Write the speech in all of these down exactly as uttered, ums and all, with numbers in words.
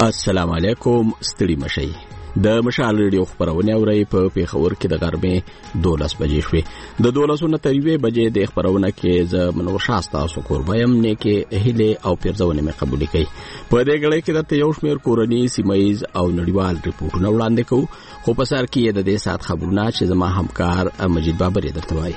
السلام علیکم. ستړي مشئ. د مشال ریډیو خبرونه اوري په پیښور کې د غرمې دولس بجې شوې. د دولس نه تر یوې بجې د خبرونه کې ز منور شاستا سو قربایم نه کې هله او پیرځونه مې قبول کړي. په دې غړې کې د یو شمېر کورنی سیمایز او نړیوال ریپورتونه وړاندې کوو. خو په سر کې د دې سات خبرونه چې زما همکار مجید بابر درته وایي.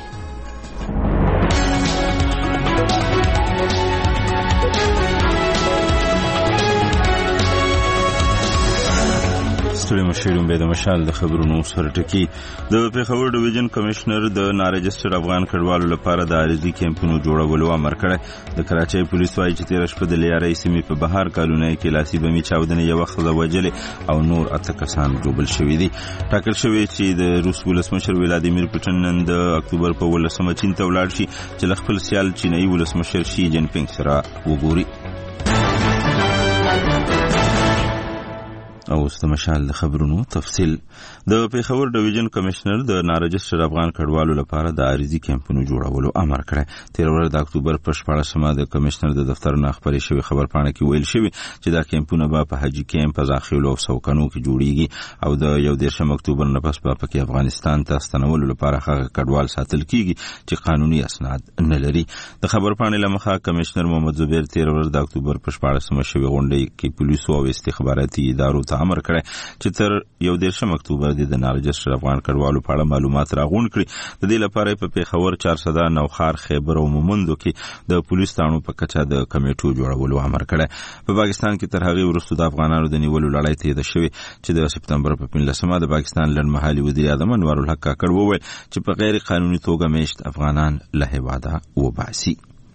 ستړي مشیرون به د مشال د خبرونو سره ټکی. د پیښور ډیویژن کمشنر د نارجستر افغان کډوالو لپاره د عارضي کیمپونو جوړولو امر کړی. د کراچۍ پولیس وايي چې تیر شپه د لیارۍ سیمې په بهار کالونی کې لاسي بمي چاودنې یو وخت د وجلې او نور اته کسان جوړبل شوي دي. ټاکل شوی چې د روس ولسمشر ولادیمیر پوتین نن د اکتوبر په ولسمه چین ته ولاړ شي چې له خپل سیال چینایي ولسمشر شي جین پینګ سره وګوري. او ست مشال د خبرونو تفصیل. د پیښور ډیویژن کمشنر د نارجستر افغان کډوالو لپاره د عارضي کیمپونو جوړولو امر کړی. تیر ورځ د اکتوبر په شپاړسمه د کمشنر د دفتر نه خبري شوی خبرپاڼه کې ویل شوی چې دا کیمپونه به په حاجی کیمپ ځاخیلو او سوکنو کې جوړیږي او د یو دیرشم اکتوبر نه پس په کې افغانستان ته ستنولو لپاره هغه کډوال ساتل کیږي چې قانوني اسناد نه لري. د خبرپاڼې لمخه کمشنر محمد زبیر تیر ورځ د اکتوبر په شپاړسمه شوی غونډه کې پولیسو او استخباراتي ادارو امر کړی چې تر یو دیرشم اکتوبر د نارجستر افغان کډوالو په اړه معلومات راغونډ کړي. د دې لپاره په پیښور چارسده نوخار خیبر او مومندو کې د پولیس تانو په کچه د کمیټو جوړولو امر کړی. په پاکستان کې تر هغه وروسته د افغانانو د نیولو لړۍ ته د شوی چې د سپتمبر په پنځلسمه د پاکستان لړمحلي وزیر اعظم انور الحق کاکړ وویل چې په غیر قانوني توګه میشت افغانان له هیواده وباسي.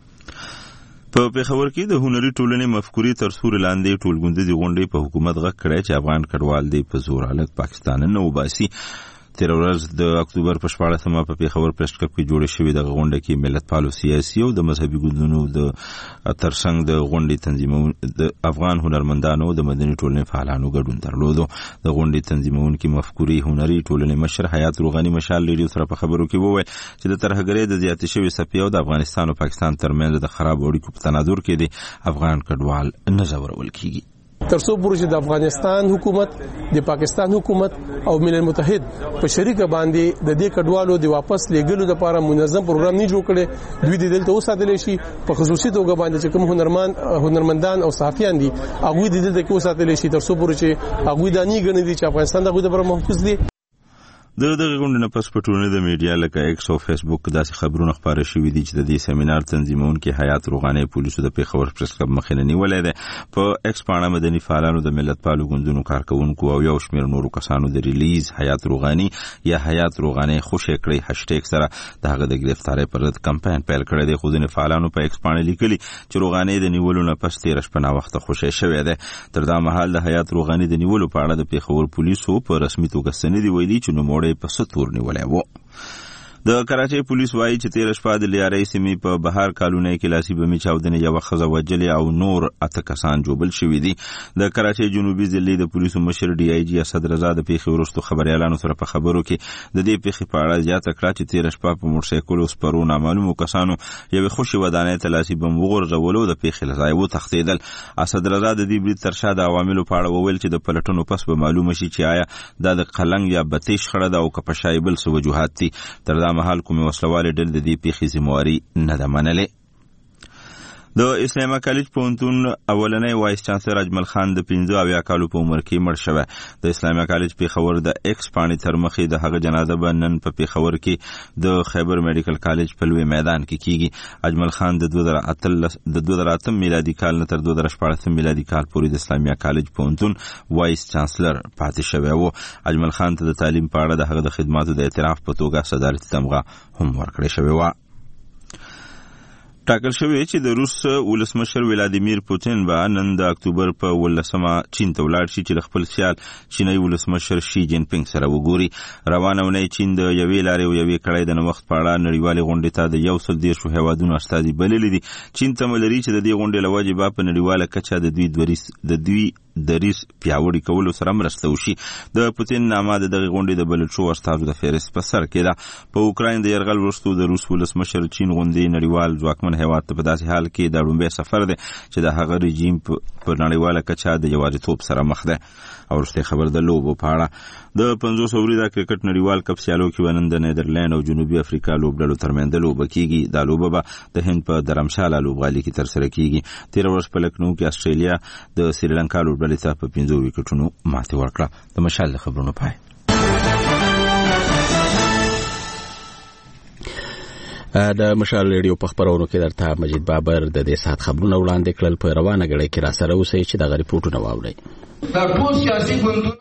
په پیښور کې د هنري ټولنې مفکورې تر سوري لاندې ټولګوندې غونډې په حکومت غږ کړی چې افغان کډوال دی په زور حالت پاکستان نه وباسي. تیر ورځ د اکتوبر په شپاړسمه په پیښور پریس کلب کې جوړه شوې د غونډه کې ملت پالو سیاسي او د مذهبي ګوندونو د ترڅنګ د غونډې تنظیمون د افغان هنرمندانو د مدني ټولنې فعالانو ګډون درلودو. د غونډې تنظیمونکو مفکورې هنري ټولنې مشر حیات روغاني مشال ریډیو سره په خبرو کې وویل چې د ترهګرۍ د زیاتې شوې څپې او د افغانستان او پاکستان ترمنځ د خراب اړیکو په تناظر کې د افغان کډوال نه ځورول کیږي. ترڅو پورې د افغانستان حکومت د پاکستان حکومت او ملل متحد په شریکه باندې د دې کډوالو د واپس لګلو لپاره منظم پروګرام نه جوړ کړي دوی د دلته وساتل شي په خصوصي توګه باندې چې کوم هنرمند هنرمندان او صحافیان دي هغه د دلته کې وساتل شي ترڅو پورې چې هغه د نه غنډي چې افغانستان دغه لپاره محفوظ دي. د دغه غونډې نه پس په ټولنه د میډیا لکه ایکس او فیسبوک داسې خبرونه خبره شوې دي چې د دې سیمینار تنظیمونکو حیات روغاني پولیسو د پیښور پریس کلب مخینه نیولې ده. په ایکس باندې مدني فعالانو د ملت پالو ګوندونو کارکونکو او یو شمېر نورو کسانو د ریلیز حیات روغاني یا حیات روغاني خوشی کړی هاشټیګ سره د هغه د گرفتاری پر ضد کمپاین پیل کړی دی. خو ځینې فعالانو په ایکس باندې لیکلي چې روغاني د نیولو نه پس تیر شپه نا وخت خوشی شوی دی. تر دا مهال د حیات روغاني د نیولو په اړه د پیښور پولیسو په رسمي توګه سندې ویلي چې نو موړې په ستور ولا وو. د کراچۍ پولیس وايي چې تیر شپه د لیارۍ سیمې په بهار کالونی کې لاسي بمي چاودنې یو خزه وجلې او نور اته کسان جوړبل شوي دي. د کراچۍ جنوبي ضلع د پولیسو مشر ډي آی جی اسد رضا د پیښې وروسته خبريالانو سره په خبرو کې د دې پیښې په اړه زیاته کړه چې تیر شپه په موټر سایکل او سپرو نامعلومو کسانو یو خوشي ودانۍ ته لاسي بم وغورځولو د پیښې لځای و تختیدل. اسد رضا د دې برید تر شا د عواملو په اړه وویل چې د پلټنو پس به معلومه شي چې آیا دا د قلنګ یا بتیش خړه ده او کپشای بل څه وجوهات دي. تر دا مهال کومې وسلوالې ډلې د دې پیښې ذمہواري نه ده منلې. د اسلامي کالج پوهنتون اولنۍ وایس چانسلر اجمل خان د پنځه اویا کالو په عمر کې مړ شوی. د اسلامي کالج پیښور د ایکس پاڼې تر مخې د هغه جنازه به نن په پیښور کې د خیبر میډیکل کالج په لوی میدان کې کیږي. اجمل خان د دوه زره اتلس د دوه زره اتم میلادي کال نه تر دوه زره شپاړسم میلادي کال پورې د اسلامي کالج پوهنتون وایس چانسلر پاتې شوی و. اجمل خان ته د تعلیم په اړه د هغه د خدماتو د اعتراف په توګه صدارتي تمغه هم ورکړې شوی و. ټاکل شوی چې د روس ولسمشر ولادیمیر پوتین به نن د اکتوبر په ولسمه چین ته ولاړ شي چې خپل سیال چینایي ولسمشر شي جین پینګ سره وګوري. روانه ونې چین د یوې لارې او یوې کړۍ د نوښت په اړه نړیوالې غونډې ته د یو سل دیرشو هیوادونو استازي بللي دي. چین ته ملري چې د دې غونډې لوجه په نړیواله کچه د دوی د دوی دریس پیاوړي کولو سره مرسته وشي. د پوتین نامه د دغه غونډې د بلل شو استازو د فهرست په سر کې ده. په اوکراین د یرغل وروسته د روس ولسمشر چین غوندې نړیوال ځواکمن هیواد ته په داسې حال کې د لومړي سفر دی چې د هغه رژیم په نړیواله کچه د یوازیتوب سره مخ ده. او وروستۍ خبر د لوبو په اړه د پنځوس اوریزه کرکټ نړیوال کپ سیالو کې نن د نیدرلند او جنوبي افریقا لوبډلو ترمنځ لوبه کیږي. دا لوبه به د هند په درمشاله لوبغالي کې ترسره کیږي. تیر ورځ په لکنو کې استرالیا د سریلانکا لوبډلې ته په پنځو وکټونو ماتې ورکړه. د مشال خبرونو پای. د مشال ریډیو په خبرونو کې درته مجید بابر د دې سات خبرونه وړاندې کړل. په روانه غړې کې را سره اوسئ چې د ریپورتونه واورئ. دا ټول سیاسي ګوندونه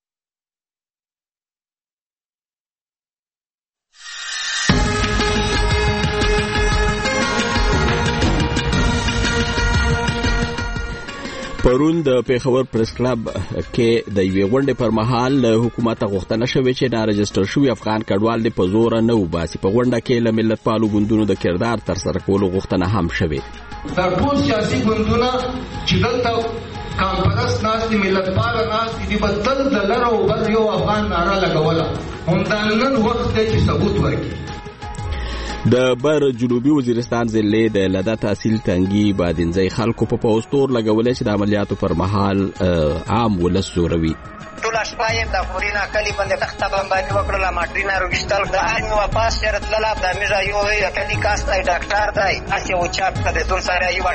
پرون د پیښور پریس کلب کې د یوې غونډې پر مهال له حکومت غوښتنه شوې چې نا رجسټر شوي افغان کډوال د په زور نه وباسي. په غونډه کې له ملت پالو ګوندونو د کردار تر سره کولو غوښتنه هم شوې. دا ټول سیاسي ګوندونه چې دلته کانفرنس ناست ملت پال ناست دي بدل د لره او بل یو افغان ناره لګوله. هم نن وخت دی چې ثبوت ورکړي. د بر جنوبي وزیرستان ضلع د لدا تحصیل تنګي بادنځي خلکو په پوسټور لګولې چې د عملیاتو پر مهال عام ولس زوروي. ټول شپایم د خورينا کلی باندې تخته باندې وکړه ماټرینا روغشتل د ان واپس شرط للا د میرا یو کلی کاستای ډاکټر دی اسی او چاپ کړه دون سره یو.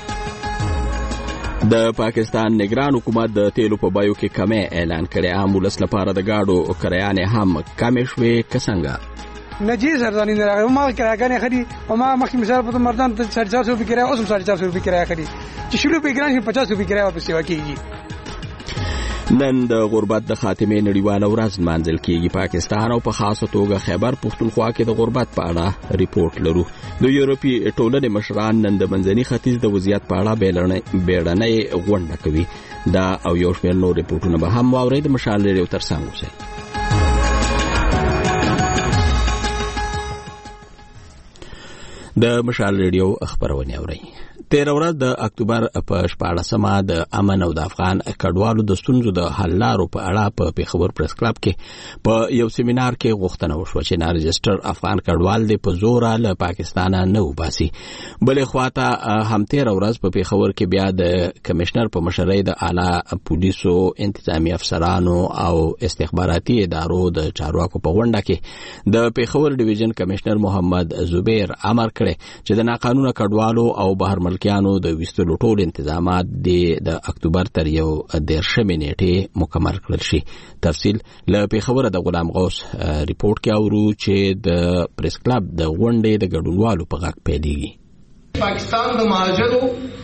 د پاکستان نگران حکومت د تیلو په بایو کې کمی اعلان کړي. عام ولس لپاره د گاډو کرایانې هم کمې شوې. کسنګا نجیز ارزانی نه راغی. ما کراګانې خري او ما مخکې مثال په مردان ته ساڑھے چار سو روپے کرایه اوس ساڑھے چار سو روپے کرایه خري چې شلو په ګران شي پچاس روپے کرایه واپس ورکړي. نن د غربت د خاتمې نړیواله ورځ نمانځل کیږي. پاکستان او په خاصه توګه خیبر پختونخوا کې د غربت په اړه ریپورت لرو. د یورپی ټولنې مشران نن د منځني ختیځ د وضعیت په اړه بیړنۍ غونډه کوي. دا او یو شمېر نور ریپورتونه به هم واورئ. د مشال ریډیو ترڅنګ اوسئ. د مشال ریډیو خبرونه اورئ. تیر ورځ د اکتوبر په شپاړسمه د امن او د افغان کډوالو د ستونزو د حل لارو په اړه په پیښور پریس کلب کې په یو سیمینار کې غوښتنه وشوه چې نا رجسټر افغان کډوال د په زور له پاکستان نه وباسي. بلې خواته هم تیر ورځ په پیښور کې بیا د کمشنر په مشرۍ د اعلی پولیسو انتظامی افسرانو او استخباراتي ادارو د چارواکو په غونډه کې د پیښور ډیویژن کمشنر محمد زبیر امر کړی چې د ناقانونه کډوالو او بهر کیانو د وستلو ټول انتظامات د اکتوبر تر یو دیرشمې نیټې مکمل کړل شي. تفصیل له پیښور د غلام غوث ریپورت کې اورو چې د پریس کلب د غونډې د ګډونوالو په غږ پیلېږي. پاکستان د مهاجرو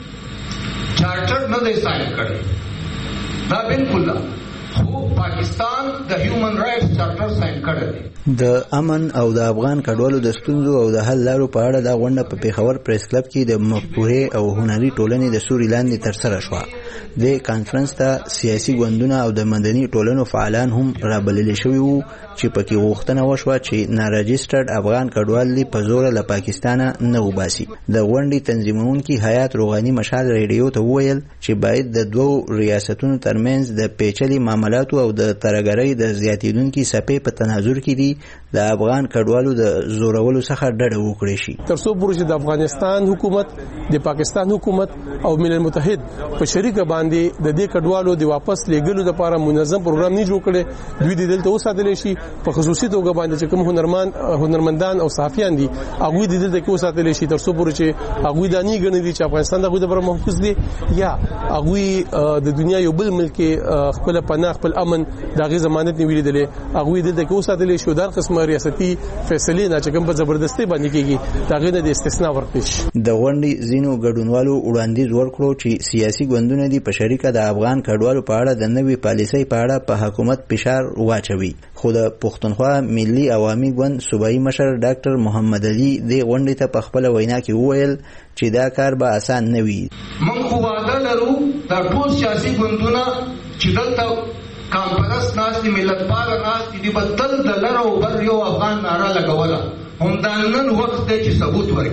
چارټر نه دی ساين کړی. دا بالکل خو پاکستان د هیومن رائټس چارټر ساين کړی. د امن او د افغان کډوالو د ستونزو او د حل لارو په اړه د غونډه په پیښور پریس کلب کې د مفکورې او هنري ټولنې د سوري لاندې ترسره شوه. د کانفرنس ته سیاسي ګوندونه او د مدني ټولنو فعالان هم رابلل شوي وو چې پکې غوښتنه وشوه چې ناراجسټرډ افغان کډوال دې په زور له پاکستان نه وباسي. د غونډې تنظیمونکي حیات روغاني مشال ریډیو ته وویل چې باید د دوو ریاستونو ترمنځ د پیچلي معاملاتو او د ترهګرۍ د زیاتېدونکي څپې په تناظر کې دي د افغان کډوالو د زورولو څخه ډډه وکړي شي. تر څو پورې چې د افغانستان حکومت د پاکستان حکومت او ملل متحد په شریکه باندې د دې کډوالو د واپس لېږلو لپاره منظم پروګرام نه جوړ کړي، دوی د دلته وساتل شي. په خصوصي توګه باندې چې کوم هنرمند هنرمندان او صحافیان دي هغه د دلته کې وساتل شي تر څو پورې چې هغه د نه غنډي چې افغانستان دغه لپاره محفوظ دي یا هغه د دنیا یو بل ملک خپل پناه خپل امن دغه ضمانت نیولې دي هغه دلته کې وساتل شي. در قسمه ریاستي فیصلې نه چې کوم په زبردستي باندې کېږي دغه نه د استثناء ورکړي. د غونډې زینو ګډونوالو وړاندیز ورکړو چې سیاسي ګوندونه دي په شریکه د افغان کډوالو په اړه د نوې پالیسۍ په اړه په حکومت فشار واچوي. خو د پښتونخوا ملي عوامي ګوند صوبایي مشر ډاکټر محمد علي د غونډې ته په خپل وینا کې وویل چې دا کار به آسان نه وي. موږ خو واده لرو دا ټول سیاسي ګوندونه چې دلته کانفرنس ناست ملت پال ناست دي بدل د لره او بر یو افغان ناره لګوله. هم دا نن وخت دی چې ثبوت ورکړي.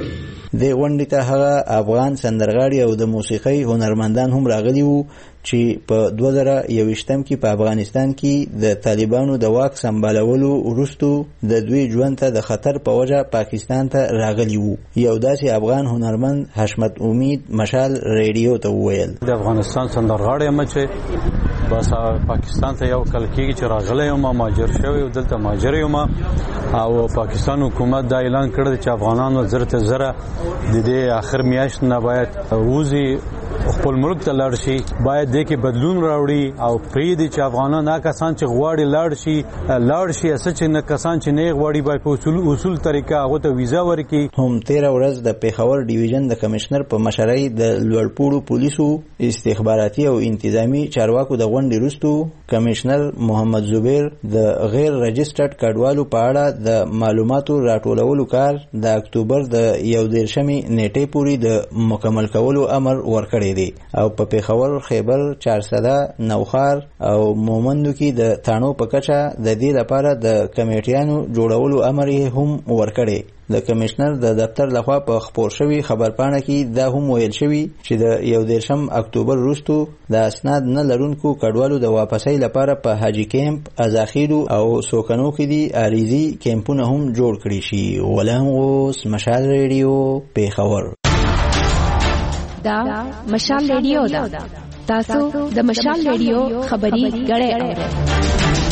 د غونډې ته هغه افغان سندرغاړي او د موسیقۍ هنرمندان هم راغلي وو چې په دوه زره یوویشتم کې په افغانستان کې د طالبانو د واک سمبالولو وروسته د دوی ژوند ته د خطر په وجه پاکستان ته راغلي وو. یو داسې افغان هنرمند حشمت امید مشال ریډیو ته وویل د افغانستان سندرغاړی یم چې بس پاکستان ته یو کال کېږي چې راغلی یم، مهاجر شوی دلته مهاجر یم او پاکستان حکومت دا اعلان کړی چې افغانانو زر ته زره د دې آخر میاشت نه باید ووځي خپل ملک ته لاړ شي، باید دې کې بدلون راوړي او پرېږدي چې افغانان هغه کسان چې غواړي لاړ شي لاړ شي، اسه چې نه کسان چې نه غواړي باید په اصول اصول طریقه هغه ته ویزا ورکړي. هم تیره ورځ د پیښور ډیویژن د کمشنر په مشرۍ د لوړپوړو پولیسو استخباراتي او انتظامی چارواکو د غونډې وروسته کمشنر محمد زبیر د غیر رجسټرډ کډوالو په اړه د معلوماتو راټولولو کار د اکتوبر د یو دېرشمې نیټې پورې د مکمل کولو امر ورکړی دی او په پیښور، خیبر، چارسده، نوخار او مومندو کې د تانو په کچه د دې لپاره د کمیټیانو جوړولو امر یې هم ورکړی. د کمشنر د دفتر لخوا په خبر شوی خبرپاڼه کې دا هم ویل شوی چې د یو دېرشم اکتوبر وروسته د اسناد نه لرونکو کډوالو د واپسۍ لپاره په حاجی کیمپ، ازاخیلو او سوکنو کې دي اریزي کیمپونه هم جوړ کړي شي. غلام غوث، مشال ریډیو، پیښور. دا مشال ریډیو دا تاسو د مشال ریډیو خبري غړې اورئ.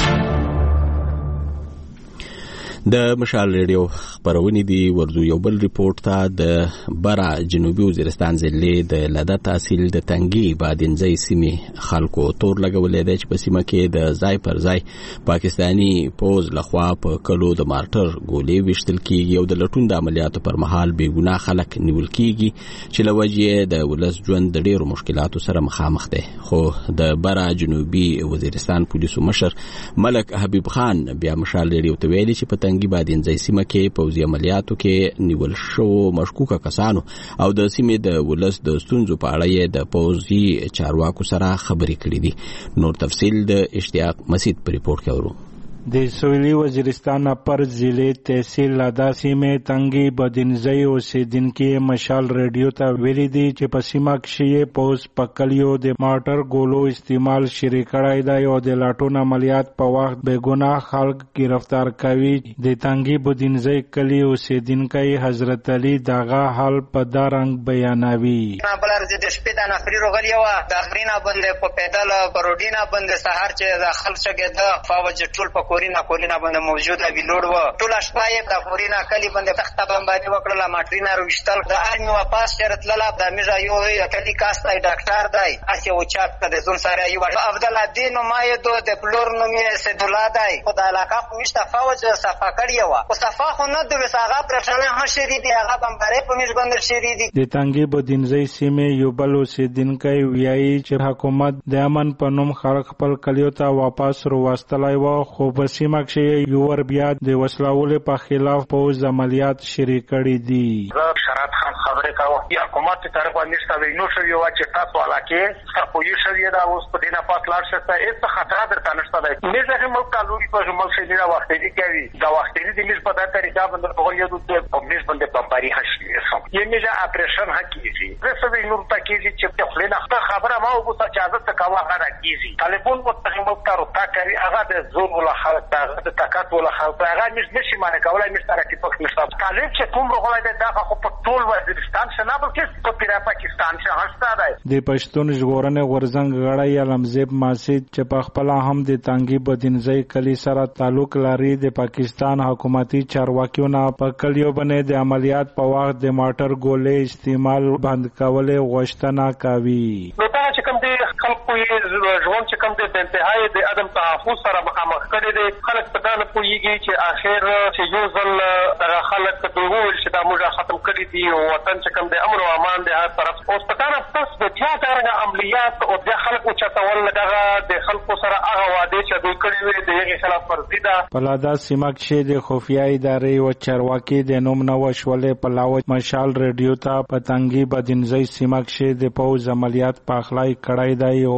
د مشال ریډیو خبرونه دي. ورځو یو بل ریپورت ته د برا جنوبي وزیرستان ضلع د لده تحصیل د تنګي بادینځي سیمې خلکو تور لګولې ده چې په سیمه کې د ځای پر ځای پاکستانی پوز لخوا په کلو د مارټر ګولې وشتل کیږي او د لټون د عملیاتو پر مهال بې ګناه خلک نیول کیږي چې لوجه د ولس ژوند د ډیرو مشکلاتو سره مخامخ دي. خو د برا جنوبي وزیرستان پولیسو مشر ملک حبیب خان بیا مشال ریډیو ته ویلي چې په تنګي بادینځي سیمه کې پوځي عملیاتو کې نیول شو مشکوکه کسانو او د سیمې د ولس د ستونزو په اړه د پوځي چارواکو سره خبرې کړې دي. نور تفصیل د اشتیاق مسید په ریپورت کې ورو. د سویلی وزیرستان پر ضلع تحصیل لادا سیمه تنګي بدینځي اوسیدونکو مشال ریډیو ته ویلي دي چې په سیمه کې پوز پکلیو د مارټر ګولو استعمال شری کړای دی او د لاټون عملیات په وخت بے ګناه خلک گرفتار کوي. د تنګي بدینځي کلی اوسیدونکو حضرت علي دغه حال په دارنګ بیانوي. بلر د شپې د نفري روغلی و د غرینا باندې په پیدل پروډینا باندې سحر چې د خلک څخه د فوج ټول په کورینا کورینا باندې موجوده وی لوړ و ټول شپای د کورینا کلی باندې تخته باندې وکړه ماټرینا روشتل د ارمي واپس شرط لاله د میرا یو کلی کاستای ډاکټر دی اسی او چات د زون سره یو افضل الدین مایدو د بلور نومي سدولا دی په د علاقه پوښته فوج صفه کړی و او صفه خو نه د وساغه پرشنه هشری دی هغه بمبره په میش باندې شری دی. د تنګي بدینځي سیمه یو بل اوسیدونکو ویایي چې حکومت د امن په نوم خلک خپل کلیو ته واپس وروستلای و خو په سیمه کې یو ور بیا د وسلوالې په خلاف پوز عملیات شری کړي دي. شرط خان خبره کاوه یا حکومت ته طرف باندې ستاسو نو شوی و چې تاسو علاقه ستاسو پولیس شوی دا اوس په دینه پات لاړ شته هیڅ خطر درته نشته دی. نه ځکه موږ کالوري په ملک کې دا وخت دی کوي دا وخت دی د مش په دغه طریقه باندې په یو د پولیس باندې بمباري هشي یې نه جا اپریشن حقيقي زه به نور تکیږي چې په خلینه خبره ما وګورم چې اجازه تکوا غره کیږي طالبون متهم کارو تا کوي هغه د زور ولا خلک د تکات ولا خلک هغه مش نشي معنی کولای مش تر کې پخ نشته طالب چې کوم رغولای دا خو په ټول وزیرستان څخه نه بلکې په پیرا پاکستان څخه هستا دی. د پښتون ژغورنې غورزنګ غړی علمزیب ماسید چې په خپل هم د تنګي بدینځي کلی سره تعلق لري د پاکستان حکومتي چارواکیو نه په کلیو باندې د عملیات په وخت د ماټر ګولې استعمال بند کولې غوښتنه کوي. نو دا چې کوم د خلکو یې ژوند چې کوم د انتهای د عدم تحفظ سره مخامخ کړي دي خلک په دانه پوهیږي چې اخر چې یو ځل دغه خلک ته وویل چې دا موږ ختم کړي دي او وطن چې کوم د امن او امان د هر طرف اوس په دانه پس د بیا دغه عملیات او د خلکو چتول دغه د خلکو سره هغه وعده چې دوی کړی وي د هغې خلاف ورزي ده. په لادا سیمه کې د خفیه ادارې او چارواکي د نوم نه وشولې په لاوج مشال ریډیو ته په تنګي بدینځي سیمه کې د پوز عملیات په اخلای کړای دی او وی ویل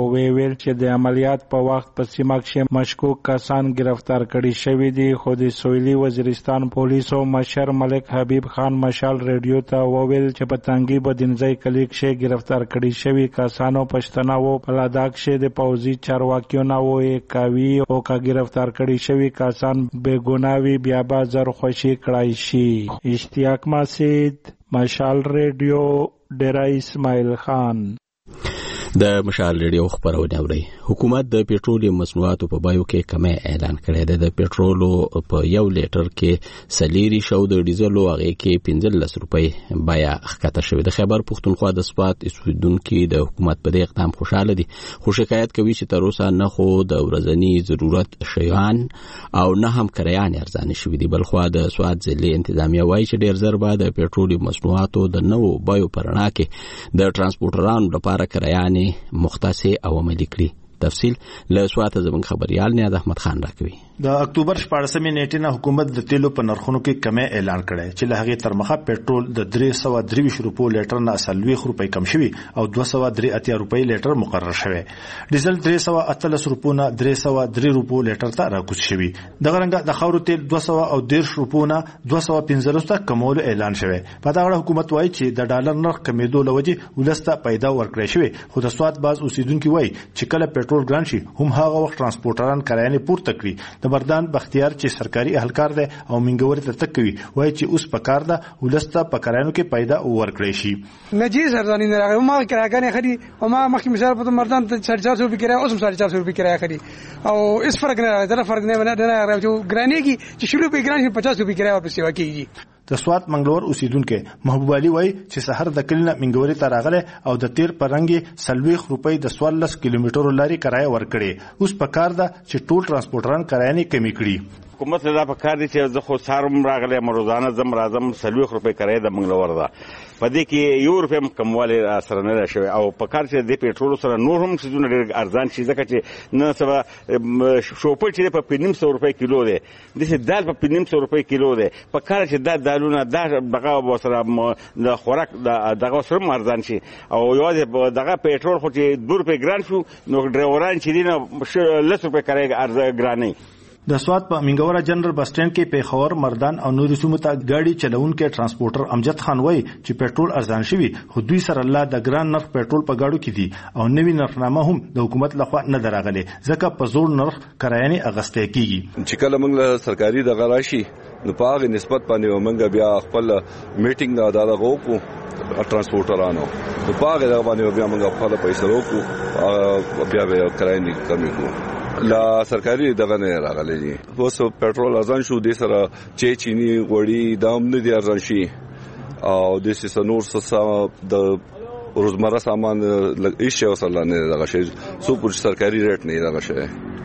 وویل چې د عملیات په وخت په سیمه کې مشکوک کسان گرفتار کړي شوي دي. خو د سویلي وزیرستان پولیسو مشر ملک حبیب خان مشال ریډیو ته وویل چې په تنګي بدینځي کلی کې گرفتار کړي شوي کسانو پښتنه وو په لاداک کې د پوځي چارواکیو نه وې کوي او کا گرفتار کړي شوي کسان بے ګناوي بیا به زر خوشي کړای شي. اشتیاق ماسید، مشال ریډیو، ډیرا اسماعیل خان. د مشال ریډیو خبرونه اوري. حکومت د پېټرول مصنوعاتو په بایو کې کمی اعلان کړی دی. د پېټرول په یو لیټر کې سلیری شو د ډیزلو هغه کې پنځلس روپۍ بیا ښکته شوې. د خیبر پښتونخوا د سپات اسودونکو د حکومت په دې اقدام خوشاله دي، خو شکایت کوي چې تر اوسه نه خو د ورځنی ضرورت شیان او نه هم کریان ارزانه شوي دي. بلخو د سواد ضلع انتظامیه وایي چې ډیر زر به د پېټرول مصنوعاتو د نوو بایو پرنا کې د ترانسپورټرانو لپاره کریان مختص او عملی کړي. تفصیل له سوات زمون خبريال نیاز احمد خان راکوي. د اکتوبر شپاړسمې نیټې نه حکومت د تیلو په نرخونو کې کمی اعلان کړی چې له هغه تر مخه پېټرول د درې سوه درویشت روپو لیټر نه څلوېښت روپۍ کم شوي او دوه سوه درې اتیا روپۍ لیټر مقرر شوی. ډیزل درې سوه اتلس روپو نه درې سوه درې روپو لیټر ته راکوز شوي. دغه رنګه د خاورو تیل دوه سوه او دېرش روپو نه دوه سوه پنځلس ته کمولو اعلان شوی. په دغه اړه حکومت وایي چې د ډالر نرخ کمیدو له وجې ولسته پیدا ورکړی شوی، خو د سوات باز اوسیدونکو وایي چې کله پېټرول ګران شي هم هغه وخت ترانسپورټران کرایانې پورته کړي. د بردان بختیار چې سرکاري اهلکار دی او منګوري ته تک کوي وایي چې اوس په کار ده ولسته په کرایانو کې پیدا ورکړی شي. نجیز ارزانی نه راغلی ما کرایګانې خري او ما مخکې مثال په مردان ته ساڑھے چار سو روپۍ کرایه اوس هم ساڑھے چار سو روپۍ کرایه خري او اس فرق نه راځي. دا فرق نه نه راځي چې ګرانی کی چې شروع په ګرانی پچاس روپۍ کرایه واپس ورکیږي. د سوات منګلور اوسیدونکو محبوب علي وایي چې سحر د کلینه منګوري ته راغله او د تیر پرنګي څلوېښت روپۍ د څوارلس کیلومترو لاري کرایه ورکړي. اوس په کار ده چې ټول ترانسپورټران کرایه کمی کړي. حکومت له په کار دي چې زه خو سارم راغله روزانه زم راځم څلوېښت روپۍ کرایه د منګلور ده. په دې کې یو روپۍ کمواله سره نه شوی او په کار چې د پېټرول سره نور هم څه ډېر ارزان شي ځکه چې نه سبا شوپر چې په پنځم سو روپۍ کیلو ده، د څه دال په پنځم سو روپۍ کیلو ده. په کار چې د دالونه دغه وسره د خوراک دغه سره ارزان شي او یوازې دغه پېټرول خو چې دوه روپۍ ګران شو نو ډرایوران چې دینه لس روپۍ کرایه ارزه ګرانه. د سوات په منګورا جنرال بس سټینډ کې پیښور، مردان او نورو سیمو ته ګاډي چلونکي ترانسپورټر امجد خان وایي چې پېټرول ارزان شوی، خو دوی سره الله د ګران نرخ پېټرول په گاډو کې دي او نوی نرخنامه هم د حکومت لخوا نه دراغلي ځکه په زور نرخ کرایانې اغسته کیږي. چې کله موږ سرکاري د غراشي نو په هغه نسبت باندې موږ بیا خپل میټینګ دا دغه وکړو ترانسپورټرانو په هغه دغه باندې بیا موږ خپل پیسې وکړو بیا بیا کرایانې کمی کوو. لا سرکاري دغه نه راغلي دي. اوس پېټرول ارزان شو دي سره چې چيني غوړي دام نه دي ارزان شي او د سيسنور څخه د روزمره سامان لږ شي وسله نه دغه شي سو پر سرکاري ریټ نه دغه شي.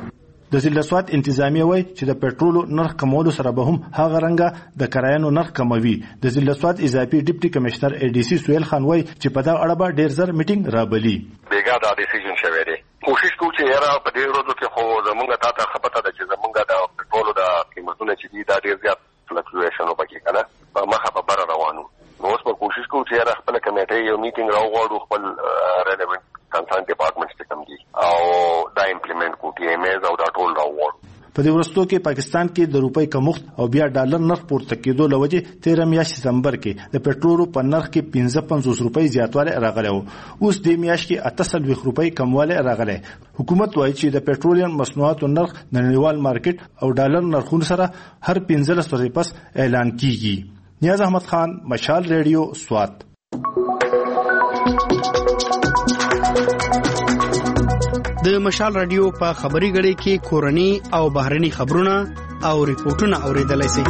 د ضلع سوات انتظامیه وایي چې د پېټرول نرخ کمولو سره به هم هغه رنګه د کرایانو نرخ کموي. د ضلع سوات اضافي ډیپټي کمشنر ای ډي سي سویل خان وایي چې په دا اړه به ډیر زر میټینګ رابلي. بیګا دا ډیسیژن شوی دی. کوشش کوو چې یاره په دې ورځو کې خو زمونږ تا ته خبره ده چې زمونږ د پېټرولو د قیمتونه چې دي دا ډېر زیات فلکچویشن وکړي که نه په مخه په بره روانو. نو اوس به کوشش کوو چې یاره خپله کمیټۍ یو میټینګ راوغواړو خپل ریلیونټ کنسرن ډپارټمنټس چې کوم دي او دا امپلیمنټ کوو ټي ایم ایز او دا ټول راوغواړو. په دې وروستو کې پاکستان کې د روپۍ کمښت او بیا ډالر نرخ پورته کېدو له وجې تېره میاشت سپتمبر کې د پېټرولو په نرخ کې پنځه پنځوس روپۍ زیاتوالی راغلی و. اوس دې میاشت کې اته څلوېښت روپۍ کموالی راغلی. حکومت وایي چې د پېټرولیم مصنوعاتو نرخ د نړیوال مارکیټ او ډالر نرخونو سره هر پنځلس ورځې پس اعلان کیږي. نیاز احمد خان، مشال ریډیو، سوات. د مشال رادیو په خبري غړي کې کورني او بهرني خبرونه او ریپورتونه اوریدلای شئ.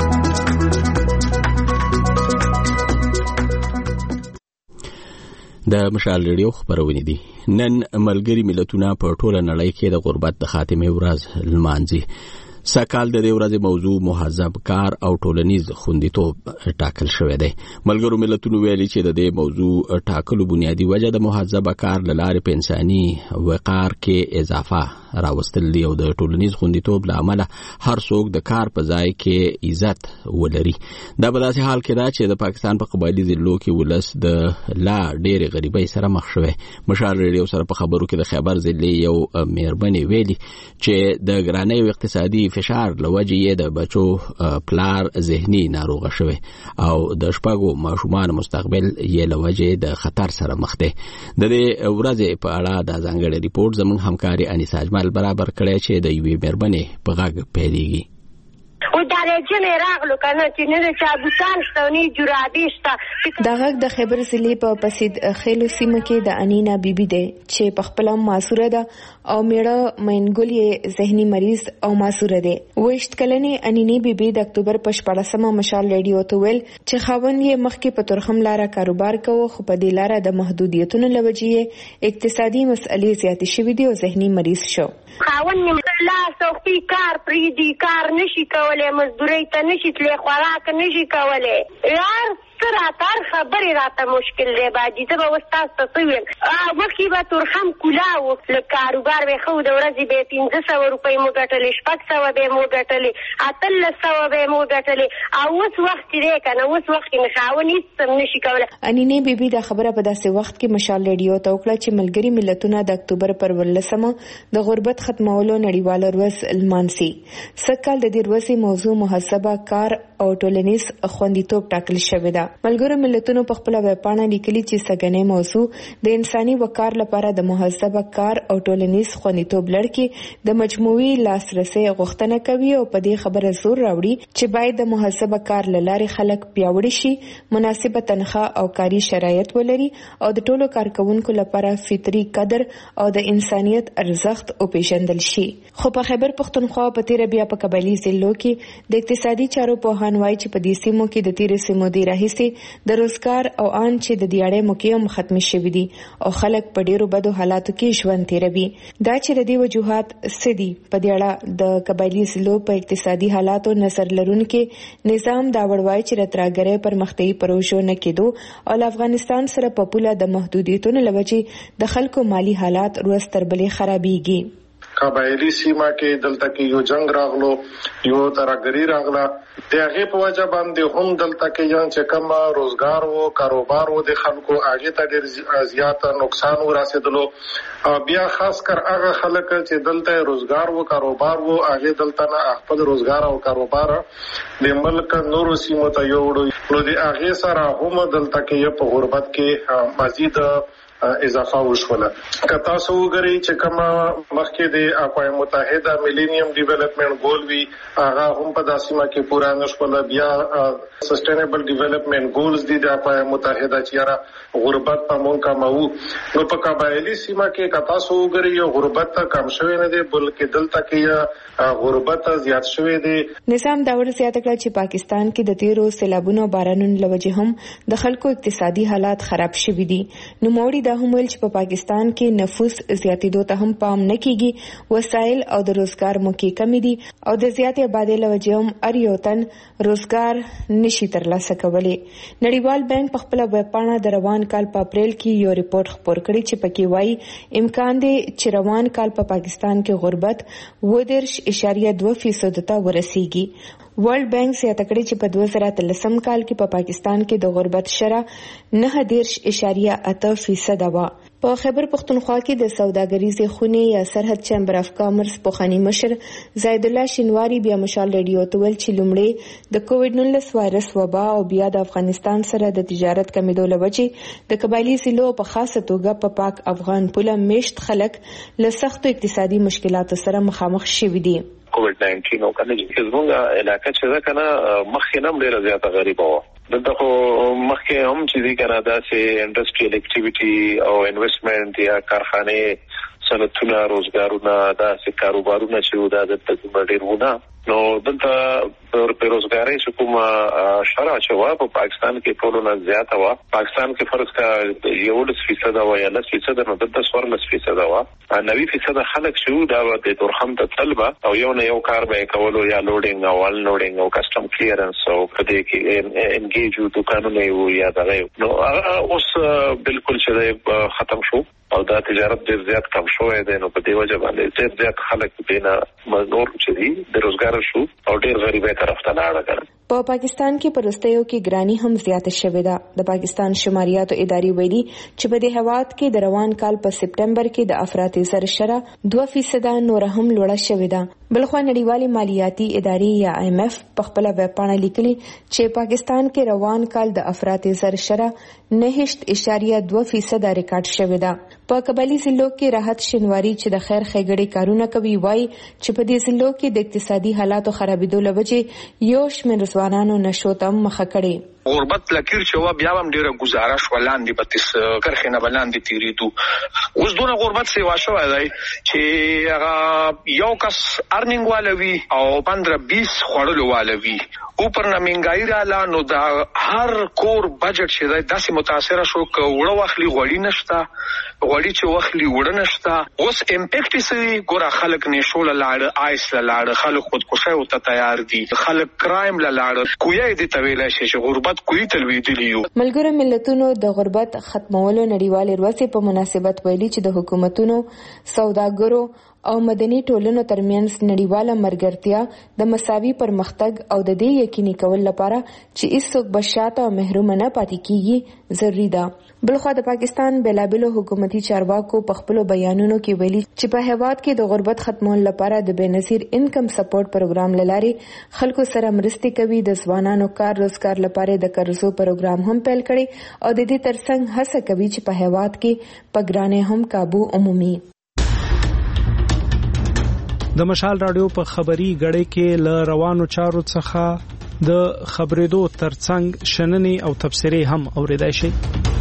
د مشال ریډیو خبرونه دي. نن ملګری ملتونه په ټوله نړۍ کې د غربت د خاتمه ورځ لمانځي. سکهال د دې ورځې موضوع مهذب کار او ټولنیز خوندیتوب ټاکل شوی دی. ملګرو ملتونو ویلي چې د دې موضوع ټاکلو بنیادی وجه د مهذب کار له لارې په انساني وقار کې اضافه راوستل دی او د ټولنیز خوندیتوب له امله هر څوک د کار په ځای کې عزت ولري. دا په داسې حال کې ده چې د پاکستان په قبایلي ضلعو کې ولس د لا ډېرې غریبۍ سره مخ شوی. مشال ریډیو سره په خبرو کې د خیبر ضلع یو مېرمنې ویلي چې د ګرانۍ او اقتصادي فشار له وجې یې د بچو پلار ذهني ناروغه شوی او د شپږو ماشومان مستقبل یې له وجې د خطر سره مخ دی. د دې ورځې په اړه د ځانګړي ریپورت زموږ همکاري انیسا اجمل برابر کړی چې د یوې مېرمنې په غږ پیلېږي. و درجه مې راغلو کنه چې نه چا بوتان شته نه جرابې شته. دا غږ د خیبر ضلع په پسید خیلو سیمه کې د انینا بیبي دی چې په خپل معصوره ده او میړه مینګل یې ذهني مریض او معصوره دی. وشت کلنې انینی بیبي د اکتوبر په شپاړسمه مشال ریډیو ته ویل چې خاوند یې مخکې په ترخم لاره کاروبار کوي خو په دې لاره د محدودیتونو له وجې اقتصادي مسئلې زیاتې شوې دي او ذهني مریض شو. خاوند مې لا سوخي کار پریدي کار نشي کولای مزدوري ته نشي تللی خوراک نشي کولای. یار سره تر خبرې راته مشکل دی باجی ته به وستاس ته ویل مخکې به ترخم کولاو له کاروبار به خو د ورځې به پنځه سوه روپۍ مو ګټلې شپږ سوه به مو ګټلې اتلس سوه به مو ګټلې او اوس وخت دی کنه اوس وخت کې خاوند هیڅ هم نشي کولی. انینې بیبي دا خبره په داسې وخت کې مشال ریډیو ته وکړه چې ملګري ملتونه د اکتوبر پر ولسمه د غربت ختمولو نړیواله ورځ لمانځي. سږکال د دې ورځې موضوع مهذبه کار او ټولنیز خوندیتوب ټاکل شوې ده. ملګرو ملتونو په خپل ویبپاڼه لیکلي چې سګنې موضوع د انساني وقار لپاره د مهذبه کار او ټولنیز خوندیتوب لړ د مجموعي لاسرسي غوښتنه کوي او په دې خبره زور راوړي چې باید د مهذبه کار لارې خلک پیاوړي شي، مناسبه تنخواه او کاري شرایط ولري او د ټولو کارکونکو لپاره فطري قدر او د انسانیت ارزښت او پیژندل شي. خو په خیبر پښتونخوا په تیر بیا په قبایلی ضلعو کې د اقتصادي چارو پوهان وایي چې په دې سیمو کې د تیر سیمو دی راهیسي د روزګار او ان چې د دیاړې موقع هم ختم شوي دي او خلک په ډیرو بدو حالاتو کې ژوند تیروي. دا چې د دې وجوهات سدي په دې اړه د قبایلی ضلعو په اقتصادي حالاتو نظر لرونکي نظام دا وړوي چې راتراګرې پرمختیايي پروژو نه کېدو او افغانستان سره په پوله د محدودیتونو لوجې د خلکو مالی حالات روز تر بلې خرابېږي. قبایلی سیمه کې دلته کې یو جنگ راغلو یو ترګری راغلا د هغه په وجه باندې هم دلته کې یان چې کوم روزګار وو کاروبار وو د خلکو هغه ته ډیر زیات نقصان ورسېدلو. بیا خاص کر هغه خلک چې دلته روزګار وو کاروبار وو هغه دلته نه خپل روزګار او کاروبار د ملک نورو سیمو ته یوړو نو د هغه سره هم دلته کې په غربت کې مزید اضافه وشوله. که تاسو وګورئ چې کوم مخکې د اقوام متحده میلینیم ډیولپمنٹ ګول وی هغه هم په داسمه کې پورا نشوله. بیا سسټینبل ډیولپمنٹ ګولز دي د اقوام متحده چې غربت په مونږ کمو نو په قبایلی سیمه کې که تاسو وګورئ غربت کم شوی نه دی بلکې دلته کې غربت زیات شوی دی. نظام دا ور زیاته کړ چې پاکستان کې د تیرو سیلابونو بارانونو لوجه هم د خلکو اقتصادي حالات خراب شوي دي. نو موړي دا هم ویل چې په پاکستان کې نفوس زیاتېدو ته هم پام نه کیږي، وسایل او د روزګار موقع کمی دي او د زیاتې آبادۍ لوجه هم هر یو تن روزګار نشي ترلاسه کولی. نړیوال بانک په خپل ویبپاڼه د روان کال په اپریل کې یو ریپورت خپور کړی چې پکې وایي امکان دی چې روان کال په پاکستان کې غربت اووه دېرش اعشاریه دوه فیصد ته ورسیږي. ورلد بانک زیاته کړې چې په دوه زره اتلسم کال کې په پاکستان کې د غربت شرح نه دېرش اعشاریه اته فیصد وه. په خیبر پښتونخوا کې د سوداګریزې خونې یا سرحد چیمبر اف کامرس پوخانی مشر زید الله شینواری بیا مشال ریډیو ته ویل چې لومړی د کووډ نولس وایرس وبا او بیا د افغانستان سره د تجارت کمیدو له وجې د قبایلی ضلعو په خاصه توګه په پاک افغان پوله میشت خلک له سختو اقتصادي مشکلاتو سره مخامخ شوي دي. کووډ ناینټین او کنه چې زموږ علاقه چې ده کنه مخکې نه ډېره زیاته غریبه وه. دلته خو مخکې هم چې دي کنه داسې انډسټریل اکټیویټي او انویسټمنټ یا کارخانې صنعتونه روزګارونه داسې کاروبارونه چې دا دلته ډېر وونه نو دلته بیروزګارۍ چې کومه شرح چې وه په پاکستان کې ټولو نه زیاته وه. پاکستان کې فرض کا یولس فیصده وه یا لس فیصده نو دلته څوارلس فیصده وه. نوي فیصده خلک چې وو دا به د تورخم ته تلل به او یو نه یو کار به یې کولو یا لوډینګ او ان لوډینګ او کسټم کلیرنس او په دې کې انګیج وو دوکانونه یې وو یا دغه نو اوس بالکل چې ختم شو. او دا تجارت ډیر زیات کم شوی دی. نو په دې وجه باندې ډیر زیات خلک دینه مزنور چې دي د روزګار شو او ډیر غریبۍ طرف ته لاړل. په پاکستان کې پرستیو کې ګرانی هم زیاته شوې ده. د پاکستان شماریاتو ادارې ویلي چې په دې هواد کې د روان کال په سپټمبر کې د افراط زر شرح دوه فیصد نور هم لوړه شوې ده. بلخوا نړیوالې مالیاتي ادارې یا آی ایم ایف په خپل ویب پاڼه لیکلي چې پاکستان کې روان کال د افراط زر شرح نهشت اشاریه دوه فیصد ریکارډ شوې ده. په قبایلی ضلعو کې راحت شینواری چې د خیر ښېګړې کارونه کوي وایي چې په دې ضلعو کې د اقتصادي حالاتو خرابېدو له وجې یو شمېر ځوانانو نشو ته مخه کړې. غربت لکیر چې و بیا هم ډیره گزارش ولاندې به تس کرخه نه بلاندې تیریدو. اوس دونه غربت سیوا شوی دی چې هغه یو کس ارنینګ والوي او پندرہ بیس خوړلو والوي او پر نه منګای رااله. نو دا هر کور بجټ چې دی داسې متاثر شو ک وړو واخلي غوړی نشتا غوړی چې واخلي وړ نشتا. اوس امپیکټ سي ګور خلک نشول لاړ آیس لاړ خلک خودکشي او ته تیار دي خلک کرایم لاړ کوی دي تویل شي چې غربت کوی تلویدلیو. ملګرو ملتونو د غربت ختمولو نړیوالې ورځې په مناسبت ویلي چې د حکومتونو سوداګرو او مدني ټولنو ترمنځ نړیواله مرګرتیا د مساوي پرمختګ او د دې یقیني کول لپاره چې هیڅوک به شاته او محروم نه پاتې کیږي ضروري ده. بلخوا د پاکستان بېلابېلو حکومتي چارواکو په خپلو بیانونو کې ویلي چې په هېواد کې د غربت ختمولو لپاره د بېنظیر انکم سپورټ پروګرام له لارې خلکو سره مرستې کوي. د ځوانانو کار روزګار لپاره د قرضو پروګرام هم پیل کړي او د دې ترڅنګ هڅه کوي چې په هېواد کې په ګرانۍ هم قابو عمومي. د مشال رادیو په خبري غړې کې ل روانو چارو څخه د خبرېدو ترڅنګ شننې او تبصرې هم اوریدای شي.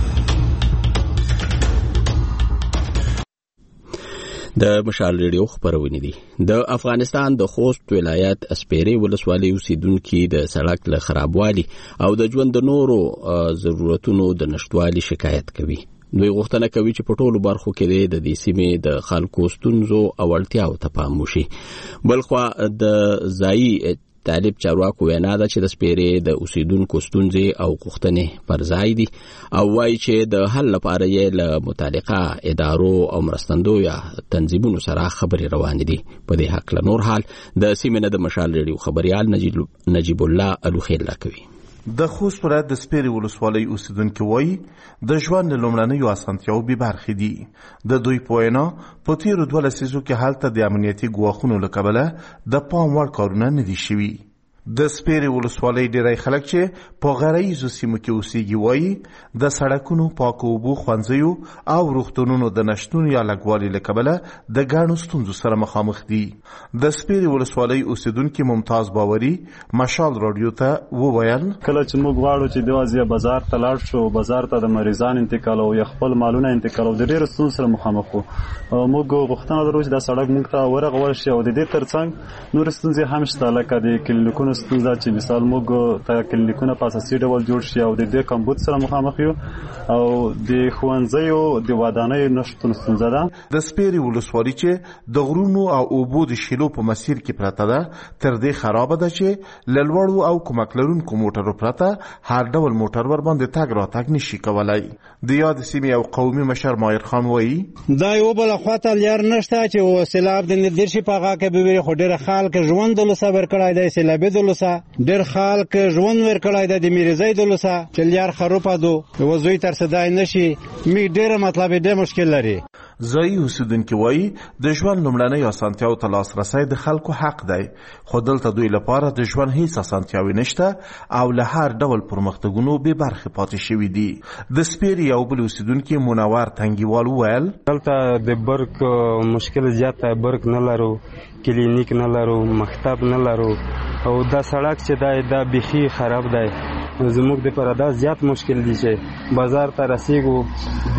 د مشال ریډیو خبرونه دي. د افغانستان د خوست ولایت اسپیری ولسوالۍ اوسیدونکو د سړک له خرابوالي او د ژوند د نورو ضرورتونو د نشټوالي شکایت کوي. دوی غوښتنه کوي چې په ټولو برخو کې د دې سیمې د خلکو ستونزو او اړتیاو ته پام وشي. بلخوا د ځایي طالب چارواکو وینا ده چې د سپیرې د اوسیدونکو ستونزې او غوښتنې پر ځای دي او وایي چې د حل لپاره یې له متعلقه ادارو او مرستندو یا تنظیمونو سره خبرې روانې دي. په دې حق له نور حال د سیمې نه د مشال ریډیو خبريال نجیب الله الوخیل راکوي. د خوست ولایت د سپیرې ولسوالۍ اوسیدونکو وایي د ژوند لومړنیو اسانتیاو به برخې دي. د دوی په وینا په تیرو دوه لسیزو کې هلته د امنیتي ګواښونو له کبله د پام وړ کارونه نه دي شوي. د سپیرې ولسوالۍ ډیری خلک چې په غرایزو سیمو کې اوسېږي وایي د سړکونو پاکو اوبو ښوونځیو او روغتونونو د نشتون یا لږوالي له کبله د ګڼو ستونزو سره مخامخ دي. د سپیرې ولسوالۍ اوسیدونکي ممتاز باوري مشال رادیو ته وویل کله چې موږ غواړو چې دوازیا بازار ته لاړ شو بازار ته د مریضان انتقال او خپل مالونه انتقال او د ډیرو ستونزو سره مخامخ وو. موږ غوښتنه درلوده چې دا سړک موږ ته ورغول شي او د دې ترڅنګ نور ستونزې هم شته لکه د کلینیکونو ستونزه چې مثال موږ ته کلینیکونه په اساسي ډول جوړ شي او د دې کمبود سره مخامخ یو او د ښوونځیو د ودانیو نشتون ستونزه ده. د سپیرې ولسوالۍ چې د غرونو او اوبو د شیلو په مسیر کې پرته ده تر دې خرابه ده چې له لوړو او کومک لرونکو موټرو پرته هر ډول موټر ور باندې تګ راتګ نشي کولی. د یاد سیمې او قومي مشر مایر خان وایي دا یو بل خواته لار نشته چې سیلاب د ندرشي په هغه کې به خو ډېر خلک ژوند له صبر کړای دی سیلابې د لسه ډېر خلک ژوند ور کړای دی د میرزای د لسه چې لار خروپه دو وزوی تر صدای نشي می ډېر مطلب دې مشکل لري. ځایي اوسیدونکي وایي د ژوند لومړنۍ اسانتیاو ته لاسرسی د خلکو حق دی خو دلته دوی لپاره د ژوند هیڅ اسانتیاوې نشته او له هر ډول پرمختګونو بې برخې پاتې شوي دي. د سپیرې یو بل اوسیدونکي منور تنګیوال وویل دلته د برق مشکل زیات دی برق نه لرو کلینیک نه لرو مکتب نه لرو او دا سړک چې دی دا بیخي خراب دی زموږ دپاره دا زیات مشکل دی چې بازار ته رسیږو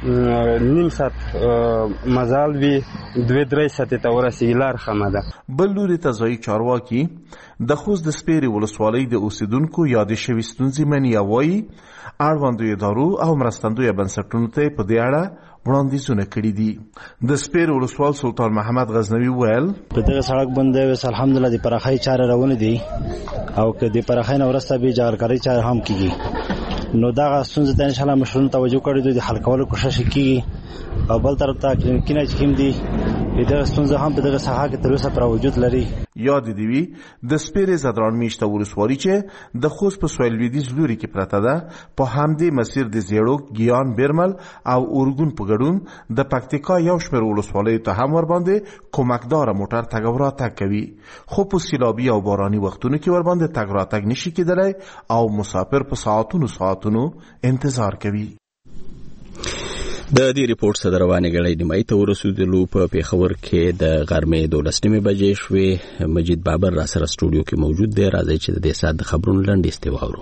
د نیم ساعت مزال وي دوه درې ساعتې ته ورسیږي لار خمه ده. بل لوري ته ځایي چارواکي د خوست د سپیرې ولسوالۍ د اوسیدونکو یادې شوي ستونزې مني او وایي اړوندو ادارو او مرستندویه بنسټونو ته په دې اړه وړاندیزونه کړي دي. د سپیرې ولسوال سلطان محمد غزنوي ویل په دغه سړک باندې اوس الحمدلله د پراخۍ چارې روانې دي او که د پراخۍ نه وروسته به جارکاري چارې هم کیږي نو دا ستونزې ته ان شاء الله مشرونو توجه کړي د حل کولو کوشش کیږي او بل طرف ته کلینیکونه چې کوم دي دا ستونزه هم په دغه ساحه کې تر اوسه پر وجود لري. یاد دی وی د سپیرې زدران میشته ولسوالي چې د خوست په سویل لویدیځ لوري کې پراته ده په همدې مسیر د زیړوک ګیان بیرمل او اورګون په ګډون د پکتیکا یو شمېر ولسوالیو ته هم ور باندې کومکدار موټر تګ او راتګ کوي، خو په سیلابي او باراني وختونو کې ور باندې تګ راتګ نشي کېدلی او مسافر په ساعتونو ساعتونو انتظار کوي. د دې ریپورت سره روانه غړې نیمای ته ورسېدلو په پیښور کې د غرمې دولس نیمه بجې شوې. مجید بابر را سره سټوډیو کې موجود دی، راځي چې د دې سات د خبرونو لاندې استواورو.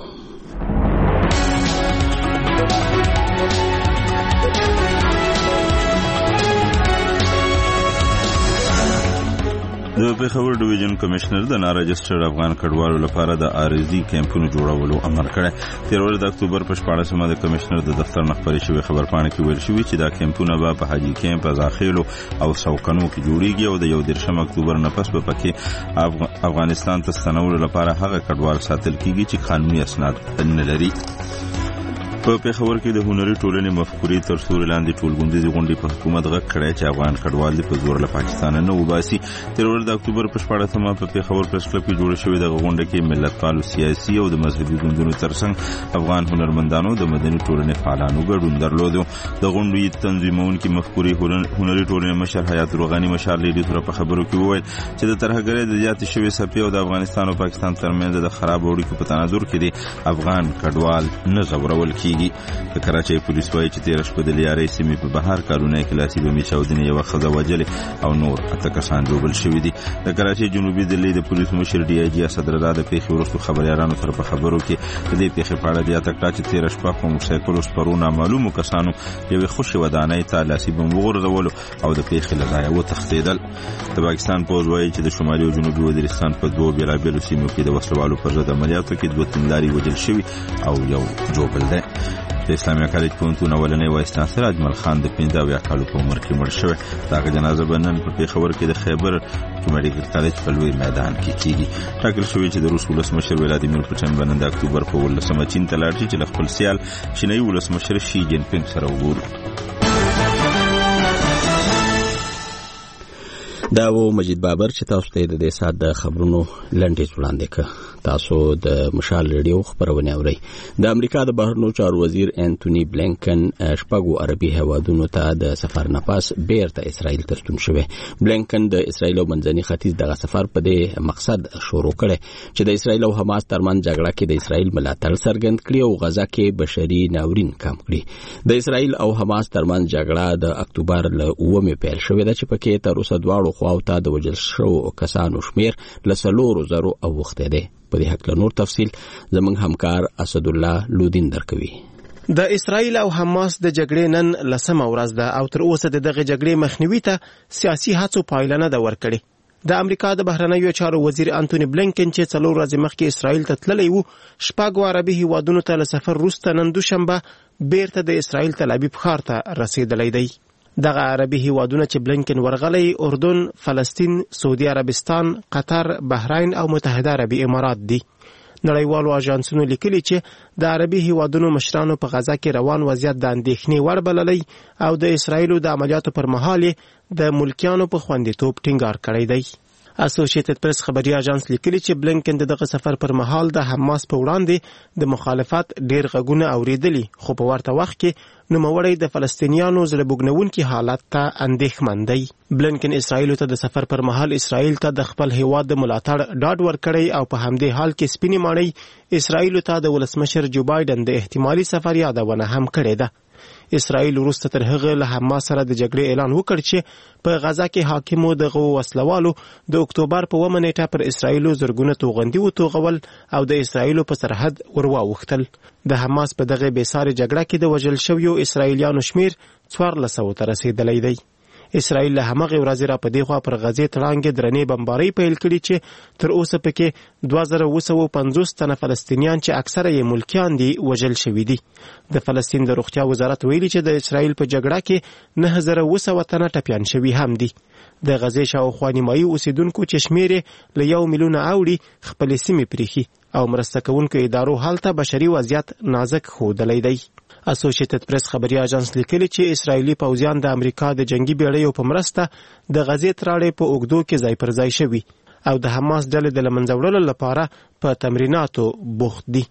د پیښور ډیویژن کمشنر د ناراجسترډ افغان کډوالو لپاره د عارضي کیمپونو جوړولو امر کړی. تیر ورځ د اکتوبر په شپاړسمه د کمشنر د دفتر نه خبرې شوې خبرپاڼه کې ویل شوي چې دا کیمپونه به په حاجي کیمپ، ازاخیلو او سوکنو کې جوړیږي او د یو دېرشم اکتوبر نه پس به پکې افغانستان ته ستنولو لپاره هغه کډوال ساتل کیږي چې قانوني اسناد نه لري. په پیښور کې د هنري ټولنې مفکورې تر سوري لاندې ټولګوندیزې غونډې په حکومت غږ کړی چې افغان کډوال دې په زور له پاکستانه نه وباسي. تیر ورځ د اکتوبر په شپاړسمه په پیښور پریس کلب کې جوړه شوې دغه غونډه کې ملتپالو سیاسي او د مذهبي ګوندونو ترڅنګ افغان هنرمندانو د مدني ټولنې فعالانو ګډون درلود. د غونډې تنظیمونکي مفکورې هنري ټولنې مشر حیات روغاني مشال لیدي سره په خبرو کې وویل چې د ترهګرۍ د زیاتې شوې څپې او د افغانستان او پاکستان ترمنځ د خراب اړیکو په تناظر کې د افغان کډوال نه ځورول کیږي. د کراچۍ پولیس وایي چې تېره شپه د لیارۍ سیمې په بهر کارونه کلاسي بمي چاودنې یوه ښځه وجلې او نور اته کسان ژوبل شوي دي. د کراچۍ جنوبي دلې د پولیس مشر ډي آی جي اسد رضا د پیښې وروستو خبریالانو سره په خبرو کې د دې پیښې په اړه زیاته کړه چې تېره شپه په موټرسایکلو سپرو نامعلومو کسانو یوې خوشې ودانۍ ته لاسي بم وغورځولو او د پیښې له ځایه وتښتېدل. د پاکستان پوځ وایي چې د شمالي او جنوبي وزیرستان په دوو بېلابېلو سیمو کې د وسلوالو پر ضد عملیاتو کې دوه توندلاري وژل شوي او یو ژوبل دی. د اسلامي کالج پوهنتون اولنی وایس چانسلر اجمل خان د پنځه اویا کالو په عمر کې مړ شوی. د هغه جنازه به نن په پیښور کې د خیبر میډیکل کالج په لوی میدان کې کیږي. ټاکل شوی چې د روس ولسمشر ولادیمیر پوتین به نن د اکتوبر په ولسمه چین ته لاړ شي چې له خپل سیال چینایي ولسمشر شي جین پینګ سره وګوري. دا و مجید بابر چې تاسو ته د دې سات د خبرونو لنډیز وړاندې کړ. تاسو د مشال ریډیو خبرونه اورئ. د امریکا د بهرنیو چارو وزیر انټونی بلینکن شپږو عربي هیوادونو ته د سفر نه پس بیرته اسرائیل ته ستون شوی. بلینکن د اسرائیل او منځني ختیځ دغه سفر په دې مقصد شروع کړي چې د اسرائیل او حماس ترمنځ جګړه کې د اسرائیل ملاتړ څرګند کړي او غزا کې بشري ناورین کم کړي. د اسرائیل او حماس ترمنځ جګړه د اکتوبر له اوومې پیل شوې ده چې پکې تر اوسه دواړو خواو ته د وژل شوو کسانو شمیر له څلورو زرو اوښتی دی. په دې هکله نور تفصیل زموږ همکار اسد الله لودین درکوي. د اسرائیل او حماس د جګړې نن لسمه ورځ ده او تر اوسه دغه جګړې مخنیوي ته سیاسي هڅو پایله نه ده ورکړې. د امریکا د بهرنیو چارو وزیر انټونی بلینکن چې څلور ورځې مخکې اسرائیل ته تللی و، شپږو عربي هیوادونو ته له سفر وروسته نن دوشنبه بیرته د اسرائیل تل ابیب ښار ته رسېدلی دی. دغه عربي هیوادونه چې بلینکن ورغلی اردن، فلسطین، سعودي عربستان، قطر، بحرین او متحده عربي امارات دي. نړیوالو اژانسونو لیکلي چې د عربي هیوادونو مشرانو په غزا کې روان وضعیت د اندېښنې وړ بللی او د اسرائیلو د عملیاتو پر مهال د ملکیانو په خوندیتوب ټینګار کړی دی. اسوسییټډ پریس خبري اژانس لیکلي چې بلینکن دغه سفر پر مهال د حماس په وړاندې د مخالفت ډیر غږونه اوریدلي، خو په ورته وخت کې نوموړی د فلسطینیانو زړه بوږنونکي حالت ته اندېښمن دی. بلینکن اسرائیل ته د سفر پر مهال اسرائیل ته د خپل هیواد د ملاتړ ډاډ ورکړی او په همدې حال کې سپینې ماڼۍ اسرائیل ته د ولسمشر جو بایدن د احتمالي سفر یادونه هم کړې ده. اسرائیل وروسته تر هغه له حماس سره د جګړې اعلان وکړ چې په غزا کې حاکمو دغه وسلوالو د اکتوبر په اوومه نیټه پر اسرائیلو زرګونه توغندي وتوغول او د اسرائیلو په سرحد ورواوښتل. د حماس په دغه بېسارې جګړه کې د وژل شویو اسرائیلیانو شمیر څوارلس سوو ته رسېدلی دی. اسرائیل له همغې ورځې را په دې خوا پر غزې تړانګې درنې بمبارۍ پیل کړي چې تر اوسه پکې دوه زره اووه سوه پنځوس تنه فلسطینیان چې اکثره یې ملکیان دي وژل شوي دي. د فلسطین د روغتیا وزارت ویلي چې د اسرائیل په جګړه کې نه زره اووه سوه تنه ټپیان شوي هم دي. د غزې شاوخوا نیمایي اوسېدونکو چې شمیر یې له یو میلیونه اوړي خپلې سیمې پرېښي او مرسته کوونکو ادارو هلته بشري وضعیت نازک ښودلی دی. اسوسییټډ پریس خبري اژانس لیکلي چې اسرایلي پوځیان د امریکا د جنگي بیړیو په مرسته د غزې تراړې په اوږدو کې ځای پر ځای شوي او د حماس ډلې د له منځه وړلو لپاره په تمریناتو بوخت دي.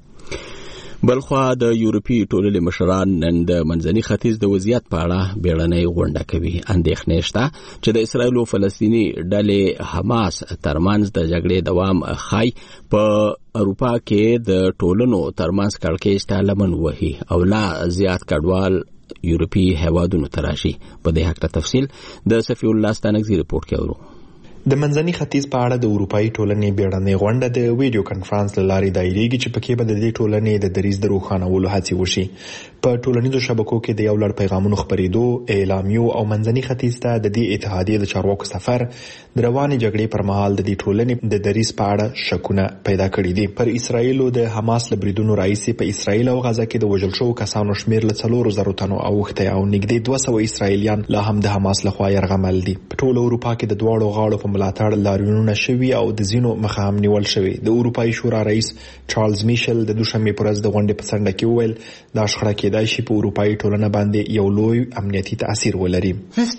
بلخوا د یورپي ټولنې مشران نن د منځني ختیځ د وضعیت په اړه بیړنۍ غونډه کوي. اندېښنې شته چې د اسرایل او فلسطیني ډلې حماس ترمنځ د جګړې دوام ښایي په اروپا کې د ټولنو ترمنځ کړکېچ ته لمن وهي او لا زیات کډوال یورپي هیوادونو ته راشي. په دې هکله تفصیل د صفي الله ستانکزي رپورټ کې اورو. د منځني ختیځ په اړه د اروپאי ټولنې بیړنۍ غونډه د ویډیو کانفرنس له لارې دایریږي چې پکې به د دې ټولنې د دریځ د روښانولو هڅې وشي. په ټولنیزو شبکو کې د یو لړ پیغامونو خپرېدو، اعلامیو او منځني ختیځ ته د دې اتحادیې د چارواکو سفر د روانې جګړې پر مهال د دې ټولنې د دریځ په اړه شکونه پیدا کړي دي. پر اسرایل او د حماس له بریدونو راځي په اسرایل او غزه کې د وژل شوو کسانو شمیر له څلور زره تنو اوښته او نږدې دوه سوه اسرایلیان لا هم د حماس لخوا یرغمل دي. په ټول اروپا کې د دواړو غاړو په ملاتړ لاریونونه شوي او د ځینو مخه هم نیول شوي. د اروپאי شورا رئیس چارلز میشل د دوشنبه پر ورځ د غونډې په څنډه کې وویل دا شخړه کېدای شي په اروپאי ټولنه باندې یو لوی امنیتي تاثیر ولري.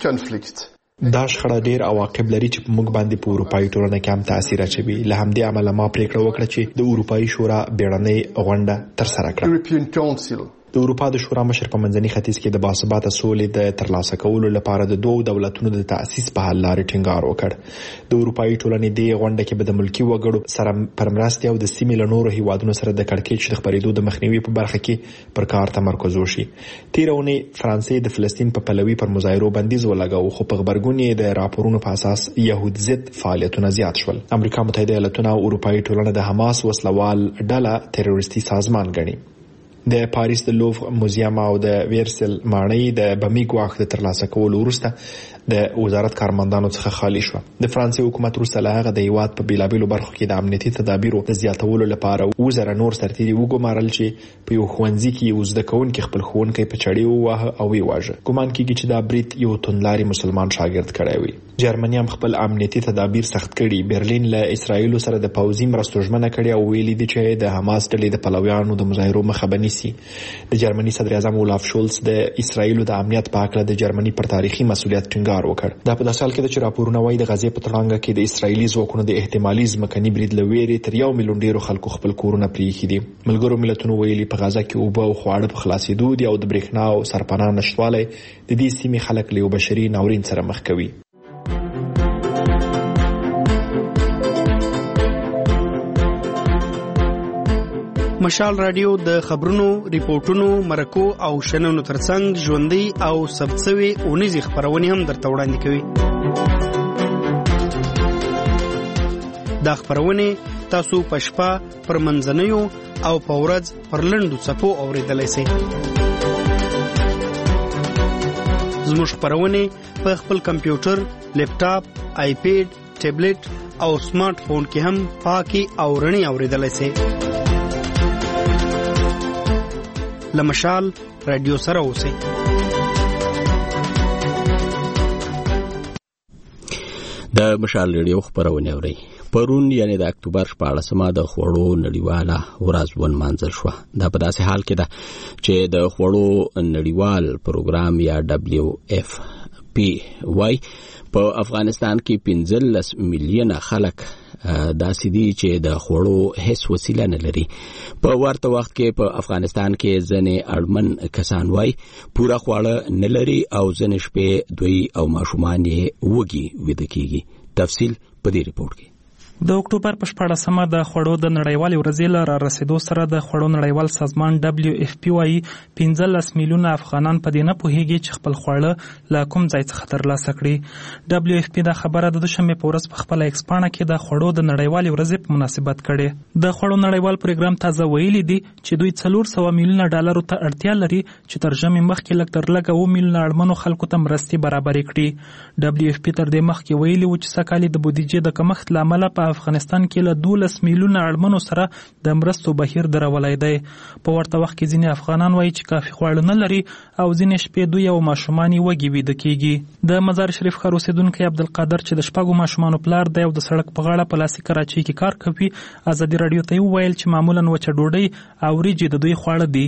دا شخړه ډېر عواقب لري چې په موږ باندې په اروپאי ټولنه کې هم تاثیر اچوي. له همدې امله ما پریکړه وکړه چې د اروپאי شورا بیړنۍ غونډه ترسره کړم. د اروپا د شورا مشر په منځني ختیځ کې د باثباته سولې د ترلاسه کولو لپاره د دوه دولتونو د تأسیس په حل لارې ټینګار وکړ. د اروپאי ټولنې د غونډه کې به د ملکی وګړو سره پر مرستې او د سیمې له نورو هیوادونو سره د کړکېچ د خپرېدو د مخنیوي په برخه کې پر کار تمرکز وشي. تیر اونۍ فرانسې د فلسطین په پلوي پر مظاهرو بندیز ولګاو خو په خبرګون یې د راپورونو په اساس يهود ضد فعالیتونه زیات شول. امریکا متحده ایالاتونه او اروپאי ټولنه د حماس وسلوال ډله تروریستي سازمان ګڼي. د پاریس د لوف موزیم او د ویرسل ماڼۍ د بمي ګواښ د ترلاسه کولو وروسته د وزارت کارمندانو څخه خالی شو. د فرانسې حکومت وروسته له هغه د هیواد په بیلابیلو برخو کې د امنیتي تدابیرو د زیاتولو لپاره وزره نور سرتیري وګمارل چې په یو ښوونځي کې یو زده کوونکی خپل ښوونکی په چړې وواهه او ویواژه. ګمان کېږي چې دا برید یو توندلاري مسلمان شاګرد کړی وي. جرمني هم خپل امنیتي تدابیر سخت کړي. برلین له اسرایل سره د پوځي مرستو ژمنه کړې او ویلي دي چې د حماس ډلې د پلویانو د مظاهرو مخه به نیسي. د جرمني صدر اعظم اولاف شولز د اسرایل د امنیت په اړه د جرمني پر تاریخي مسؤلیت ټینګار وکړ. دا په داسې حال کې چې راپورونه وايي د غزې په تړانګه کې د اسرایلی ځواکونو د احتمالي ځمکني برید لويري تر یو میلیون ډیرو خلکو خپل کورونه پریښي دي. ملګرو ملتونو ویلي په غزه کې اوبه او خواړه په خلاصېدو دي او د برېښنا او سرپناه نشټوالی د دې سیمې خلک له یو بشري ناورین سره مخ کوي. مشال رادیو د خبرونو، ریپورتونو، مرکو او شننو ترڅنګ ژوندۍ او ثبتسوي اونیزې خبرونه هم درته وړاندې کوي. دا خبرونه تاسو په شپه پر منځنیو او په ورځ پر لنډو څپو اوریدلای شئ. زموږ خبرونه په خپل کمپیوټر، لیپټاپ، آیپیډ، ټابلیټ او سمارټ فون کې هم پاکي او رڼي اوریدلای شئ. لمشال رادیو سره اوسئ. د مشال رادیو خبرونه اورئ. پرون یعنی د اکتوبر شپاړسمه د خوړو نړیواله ورځ ونمانځل شوه. دا په داسې حال کې ده چې د خوړو نړیوال پروګرام یا دبلیو اف پی وای په افغانستان کې پنځلس میلیونه خلک داسې دي چې د خوړو هیڅ وسیله نه لري. په ورته وخت کې په افغانستان کې ځنې اړمن کسان وای پوره خواړه نه لري او ځنې شپې دوی او ماشومان یې وږي ویده کیږي. تفصیل په دې ریپورت کې. د اکتوبر په شپاړسمه د خوړو د نړیوالې ورځې له رارسېدو سره د خوړو نړیوال سازمان دبلیو اف پی وايي پنځلس میلیونه افغانان په دې نه پوهېږي چې خپل خواړه له کوم ځای څخه ترلاسه کړي. دبلیو اف پی دا خبره د دوشنبې په ورځ په خپله ایکس پاڼه کې د خوړو د نړیوالې ورځې په مناسبت کړې. د خوړو نړیوال پروګرام تازه ویلي دي چې دوی څلور سوه میلیونه ډالرو ته اړتیا لري چې تر ژمي مخکې لږ تر لږه اوه میلیونه اړمنو خلکو ته مرستې برابرې کړي. دبلیو اف پی تر دې مخکې ویلي و چې سږ کال د بودیجې د کمښت له امله په په افغانستان کې له دولس میلیونه اړمنو سره د مرستو بهیر درولای دی. په ورته وخت کې ځینې افغانان وایي چې کافي خواړه نه لري او ځینې شپې دوی او ماشومان یې وږي ویده کېږي. د مزار شریف ښار اوسېدونکی عبدالقادر چې د شپږو ماشومانو پلار دی او د سړک په غاړه په لاسي کراچۍ کې کار کوي ازادي راډیو ته وویل چې معمولا وچه ډوډۍ او وریجې د دوی خواړه دي.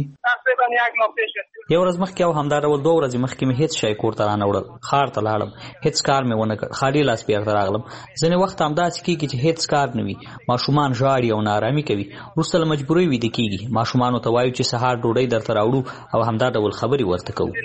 یو ورځ مخکې او همدا ډول دوه ورځې مخکې مې هیڅ شی کور ته رانه وړل. ښار ته لاړم، هیڅ کار مې ونه کړ، خالي لاس بیرته راغلم. ځینې وخت همداسې کېږي چې هیڅ کار نه وي، ماشومان ژاړي او نارامي کوي، وروسته له مجبورۍ ویده کېږي. ماشومانو ته وایو چې سهار ډوډۍ درته راوړو او همدا ډول خبرې ورته کوو.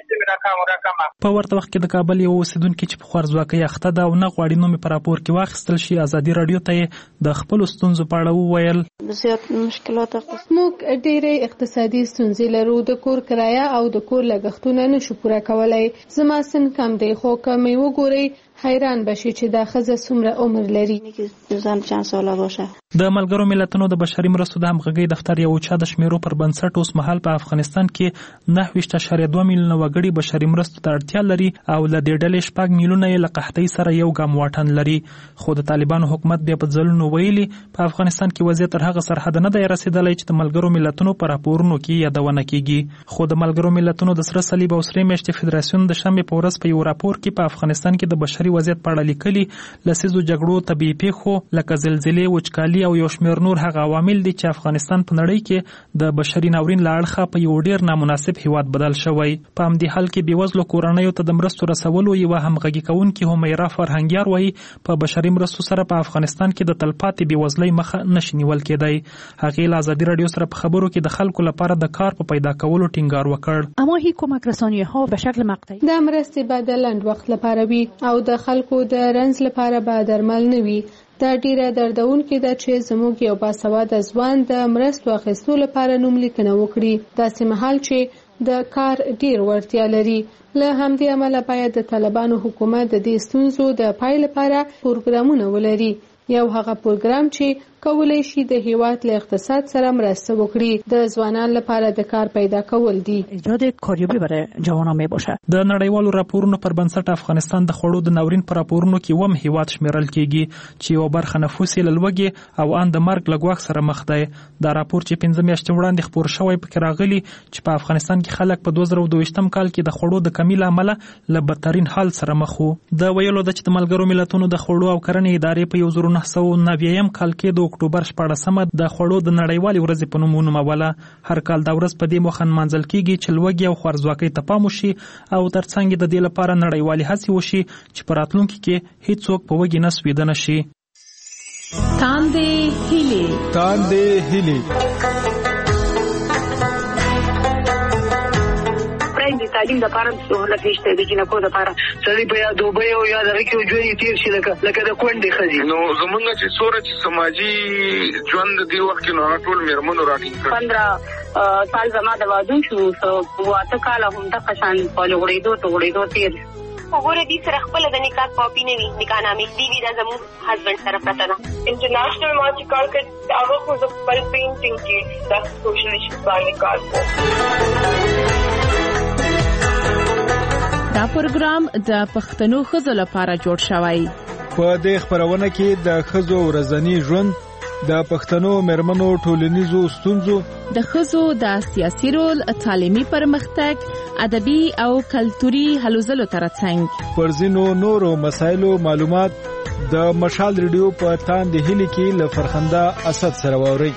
په ورته وخت کې د کابل یو اوسېدونکي چې په خوارځواکۍ اخته ده او نه غواړي نوم یې په راپور کې واخیستل شي ازادي راډیو ته یې د خپلو ستونزو په اړه وویل. زیات مشکلات موږ ډېرې اقتصادي ستونزې لرو، د کور کرایه او د کور لګښتونه نشو پوره کولای. زما سن کم دی خو که مې وګورئ حیران بشي چې دا ښځه څومره عمر لري. زن چند ساله باشه. د ملګرو ملتونو د بشري مرستو د همغږۍ دفتر یو چا د شمیرو پر بنسټ اوس مهال په افغانستان کې نهه ویشت اعشاریه دوه میلیونه وګړي بشري مرستو ته اړتیا لري او له دې ډلې شپږ میلیونه یې له قحطۍ سره یو ګام واټن لري. خو د طالبانو حکومت بیا په ځلونو ویلي په افغانستان کې وضعیت تر هغه سرحد نه دی رسېدلی چې د ملګرو ملتونو په راپورونو کې یادونه کیږي. خو د ملګرو ملتونو د سره صلیب او سرې میاشتې فدراسیون د شنبې په ورځ په یو راپور کې په افغانستان کې د بشري وضعیت په اړه لیکلي لسیزو جګړو، طبیعي پیښو لکه زلزلې، وچکالي او یو شمېر نور هغه عوامل دي چې افغانستان په نړۍ کې د بشري ناورین له اړخه په یو ډېر نامناسب هیواد بدل شوی. په همدې حال کې بېوزلو کورنیو ته د مرستو رسولو یوه همغږي کوونکې همیرا فرهنګیار وایي په بشري مرستو سره په افغانستان کې د تلپاتې بېوزلۍ مخه نشي نیول کېدی. هغې له ازادي راډیو سره په خبرو کې د خلکو لپاره د کار په پیدا کولو ټینګار وکړ. اما هی کمک رسانی‌ها به شکل مقطعی د مرستې به د لنډ وخت لپاره وي او د خلکو د رنځ لپاره به درمل نه وي. دا ډیره دردونکې ده چې زموږ یو باسواده ځوان د مرستو اخیستو لپاره نوملیکنه وکړي، داسې مهال چې د کار ډیر وړتیا لري. له همدې امله باید د طالبانو حکومت د دې ستونزو د پای لپاره پروګرامونه ولري. یو هغه پروګرام چې کولای شي د هیواد له اقتصاد سره مرسته وکړي، د ځوانانو لپاره د کار پیدا کول دي. ایجاد کاریابی برای جوانان می باشه. د نړیوالو راپورونو پر بنسټ افغانستان د خوړو د ناورین پر راپورونو کې وم هیواد شمیرل کیږي چې یو برخه نفوس یې لږوږي او ان د مرګ لګواک سره مخ دی. دا راپور چې پنځه میاشتې وړاندې خپور شوی پکې راغلی چې په افغانستان کې خلک په دوه زره دوه ویشتم کال کې د خوړو د کمی له امله له بدترین حال سره مخ وو. د ویلو د چې د ملګرو ملتونو د خوړو او کرنې ادارې په یو زره نه سوه نهه اویایم کال کې د اکتوبر شپاړسمه د خوړو د نړیوالې ورځې په نوم ونوموله. هر کال دا ورځ په دې موخه نمانځل کیږي چې لوږې او خوارځواکۍ ته پام وشي او ترڅنګ د دې لپاره نړیوالې هڅې وشي چې په راتلونکي کې هیڅوک په وږي نه سویده نه شي. تاندې هیلې تاندې هیلې د تعلیم لپاره سہولت نشته د جنکو لپاره سړي په یا دوبۍ او یا دغه کې ژوند تیر شي لکه لکه د کونډې ښځې. نو زمونږ چې څوره چې سماجي ژوند د دې وخت کې نو هغه ټول مېرمنو راټینګ کړ. پندره سال زما د واده شو، اته کاله همدغه شان په لوړېدو ته غوړېدو تېر وګوره دې سره خپله د نکاح کاپي نه وي، نکاح نامې دې وي دا زموږ هسبنډ سره پرته ده. انټرنیشنل ما چې کار کوي هغه خو زه خپل پینټینګ کې د سوشل ایشوز باندې کار کوم. دا پروګرام د پښتنو ښځو لپاره جوړ شوی. په دې خبرونه کې د ښځو ورځنی ژوند، د پښتنو مېرمنو ټولنیزو ستونزو، د ښځو د سیاسي رول، تعلیمي پرمختګ، ادبي او کلتوري هلو ځلو ترڅنګ پر ځینو نورو مسایلو معلومات د مشال ریډیو په تاندې هیلې کې له فرخنده اسد سره واورئ.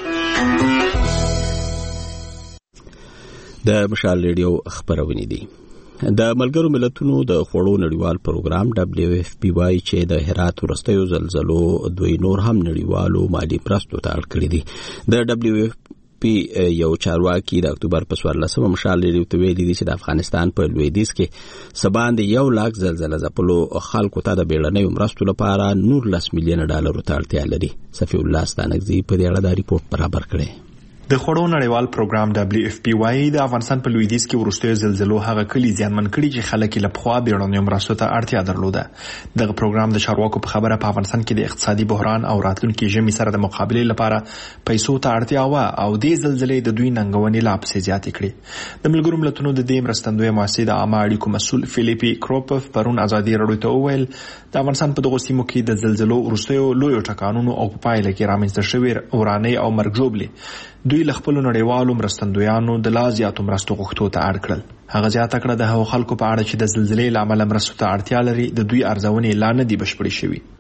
د مشال ریډیو خبرونه دي. د ملګرو ملتونو د خوړو نړیوال پروګرام دبليو اف پی وايي چې د هرات ورستیو زلزلو دوی نور هم نړیوالو مالی مرستو ته اړ کړی دي. د دبليو اف پی یو چارواکي د اکتوبر په څوارلسمه مشال لري ته ویلي دي چې د افغانستان په لویدیځ کې سباند یو لاک زلزلہ ځپلو خلکو ته د بیړنیو مرستو لپاره نور لس میلیون ډالر ته اړتیا لري. صفی الله ستانکزی په دې اړه د ریپورت برابر کړي. د خوړو نړیوال پروګرام دبليو اف پی وايي د افغانستان په لویدیځ کې وروستیو زلزلو هغه کلی زیانمن کړي چې خلک یې له پخوا بیړنیو مرستو ته اړتیا درلوده. دغه پروګرام د چارواکو په خبره په افغانستان کې د اقتصادي بحران او راتلونکي ژمي سره د مقابلې لپاره پیسو ته اړتیا و او د زلزلې د دوی ننګونې لا پسې زیاتې کړې. د ملګرو ملتونو د دې مرستندوی مؤسسې د عامه اړیکو مسؤل فیلیپي کروپف پرون ازادي راډیو ته وویل د افغانستان په دغو سیمو کې د زلزلو وروستیو لویو ټکانونو او په پایله کې رامنځته شوې ورانۍ او مرګ ژوبلې دوی له خپلو نړیوالو مرستندویانو د لا زیاتو مرستو غوښتو ته اړ کړل. هغه زیاته کړه د هغو خلکو په اړه چې د زلزلې له امله مرستو ته اړتیا لري د دوی ارزونې لا نه دي بشپړې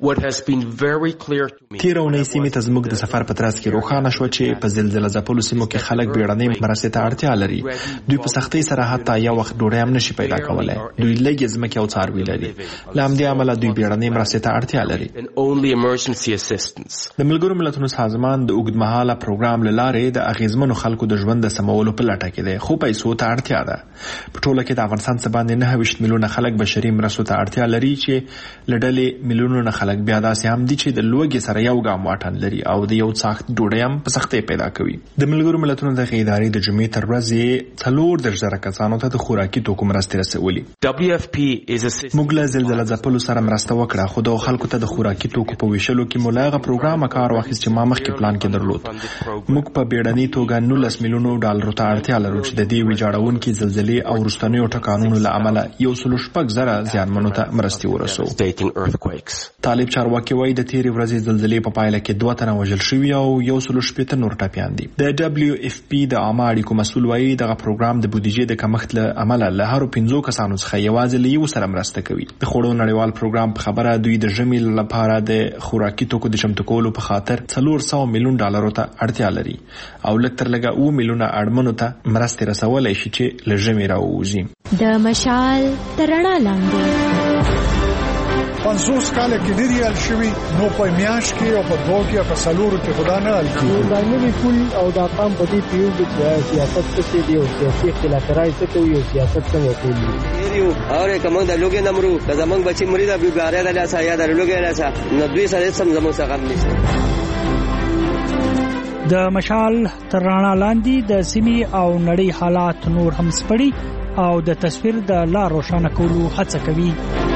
شوي. تېره اونۍ سیمې ته زموږ د سفر په ترڅ کې روښانه شوه چې په زلزله ځپلو سیمو کې خلک بیړنۍ مرستې ته اړتیا لري. دوی په سختۍ سره حتی یو وخت ډوډۍ هم نشي پیدا کولی. دوی لږې ځمکې او څاروي لري. له همدې امله دوی بیړنۍ مرستې ته اړتیا لري. د ملګرو ملتونو سازمان د اوږدمهاله پروګرام له لارې د اغیزمنو خلکو د ژوند د سمولو په لټه کې دی، خو پیسو ته اړتیا ده. په ټوله کې د افغانستان څخه باندې نهه ویشت میلیونه خلک بشري مرستو ته اړتیا لري چې له ډلې میلیونونه خلک بیا داسې هم دي چې د لوږې سره یو ګام واټن لري او د یو څاښت ډوډۍ هم په سختۍ پیدا کوي. د ملګرو ملتونو دغه ادارې د جمعې تر ورځې څلور دېرش زره کسانو ته د خوراکي توکو مرستې رسولي. موږ له زلزله ځپلو سره مرسته وکړه، خو د خلکو ته د خوراکي توکو په ویشلو کې مو له هغه پروګرامه کار واخیست چې ما مخکې پلان کې درلود. موږ په بیړنۍ توګه نولس میلیونو ډالرو ته اړتیا لرو چې د دې ویجاړونکې زلزلې او وروستنیو ټکانونو له امله یو سل شپږ زره زیانمنو ته مرستې ورسوو. طالب چارواکي وایي د تېرې ورځې زلزلې په پایله کې دوه تنه وژل شوي او یو سل شپېته نور ټپیان دي. د دبليو اف پی د عامه اړیکو مسؤل وایي دغه پروګرام د بودیجې د کمښت له امله له هرو پنځو کسانو څخه یوازې له یو سره مرسته کوي. د خوړو نړیوال پروګرام په خبره دوی د ژمي لپاره د خوراکي توکو د چمتو کولو په خاطر څلور سوه میلیون ډالرو ته اړتیا لري او لږ تر لږه اوه میلیونه اړمنو ته مرستې رسولی شي چې له ژمي راووځي. د مشال تر رڼا لاندې پنځوس کاله کې ډېر یې حل شوي، نو په میاشت کې او په دوه کې او په څلورو کې خدا نه حل کېږي. دا نوي پول او دا قام په دې پوهېږي چې سیاست څه دی او سیاسي اختلاف رایې څه کوي او سیاست څنګه کوي. یو اور کوم د لوګي نمرو که زمونږ بچي مړي د بیګاره د لاسه یا د لوګي لاسه نو دوی سره سم زموږ څخه غم نشي. د مشال تر رڼا لاندې د سیمې او نړۍ حالات نور هم سپړي او د تصویر د لار روښانه کولو هڅه کوي.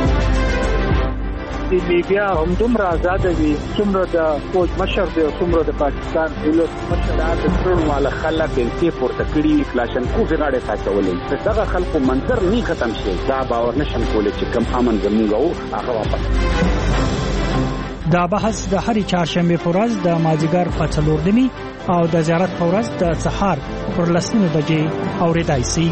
لیبیا هم دومره آزاده وي څومره د فوج مشر دی او څومره د پاکستان دولت مشر د ټول مال خلک بنتي پورته کړي کلاشنکوف غاړه ساتولې. دغه خلکو منظر نه ختم شي، دا باور نشم کولای چې کم امن زموږ او هغه واپس. دا بحث د هرې چهارشنبې په ورځ د مازدیګر په څلور نیمې او د زیارت په ورځ د سهار پر لس نیمې بجې اورېدای شي.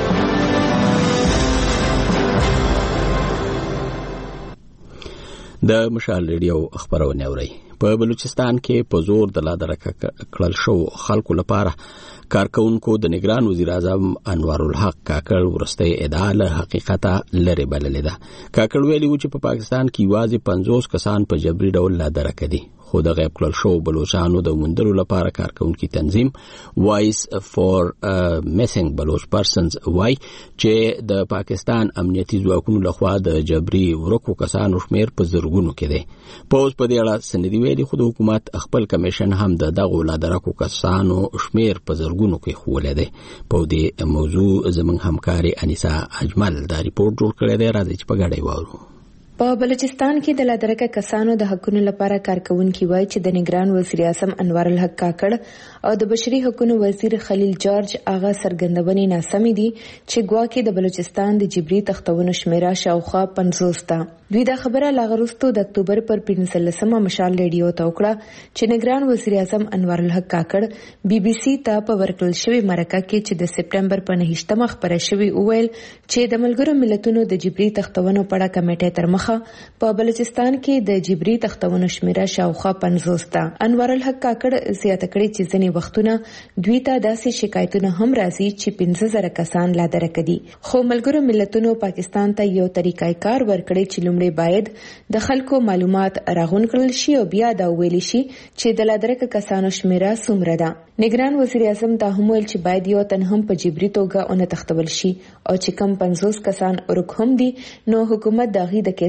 د مشال ریډیو خبرونه اوري. په بلوچستان کې په زور د لادرکه کړل شو خلکو لپاره کارکونکو د نگران وزیر اعظم انوار الحق کاکړ ورسته ادعا له حقیقت لري بللې ده. کاکړ ویلي و چې په پاکستان کې یوازې پنځوس کسان په جبري ډول لادرکه دي، خو د غیب کړل شو بلوچستانو د موندلو لپاره کارکونکو تنظیم وایس فور میسنګ بلوچ پرسنز وای چې د پاکستان امنیتي ځواکونو لخوا د جبري ورکو کسانو شمیر په زرګونو کې دی. پوز په دې اړه سندې ویلي خو د حکومت خپل کمیشن هم د دغو لادرکو کسانو شمیر په زرګونو کې خولې دی. په دې موضوع زموږ همکاري انیسا اجمل دا ریپورت جوړ کړی دی، راځي چې په ګډه وورو. په بلوچستان کې د لادرکه کسانو د حقونو لپاره کارکونکي وایي چې د نگران وزیر اعظم انوار الحق کاکړ او د بشري حقوقو وزیر خلیل جارج آغا سرګندونې ناسمې دي چې ګواکې د بلوچستان د جبري تختونو شمیره شاوخوا پنځوس ده. دوی دا خبره لاغروستو د اکتوبر پر پنځلسمه مشال ریډیو ته وکړه چې نگران وزیر اعظم انوار الحق کاکړ بي بي سي ته په ورکړل شوی مرکه کې چې د سپټمبر په نهشتمه خبره شوی وویل چې د ملګرو ملتونو د جبري تختونو پړه کمیټه تر مخه په بلوچستان کې د جبري تختونو شمیره شاوخوا پنځوس ده. انوار الحق کاکړ زیاته کړې چې ځینې وختونه دوی ته داسې شکایتونه هم راځي چې پنځه زره کسان لادرکه دي، خو ملګرو ملتونو پاکستان ته یو طریقې کار ورکړي چې لومړی باید د خلکو معلومات راغون کړل شي او بیا دا ویل شي چې د لادرکه کسانو شمیره څومره ده. نگران وزیر اعظم دا هم ویل چې باید یو تن هم په جبري توګه اون تختول شي او چې کم پنځوس کسان ورک هم دي نو حکومت داغي د کیسو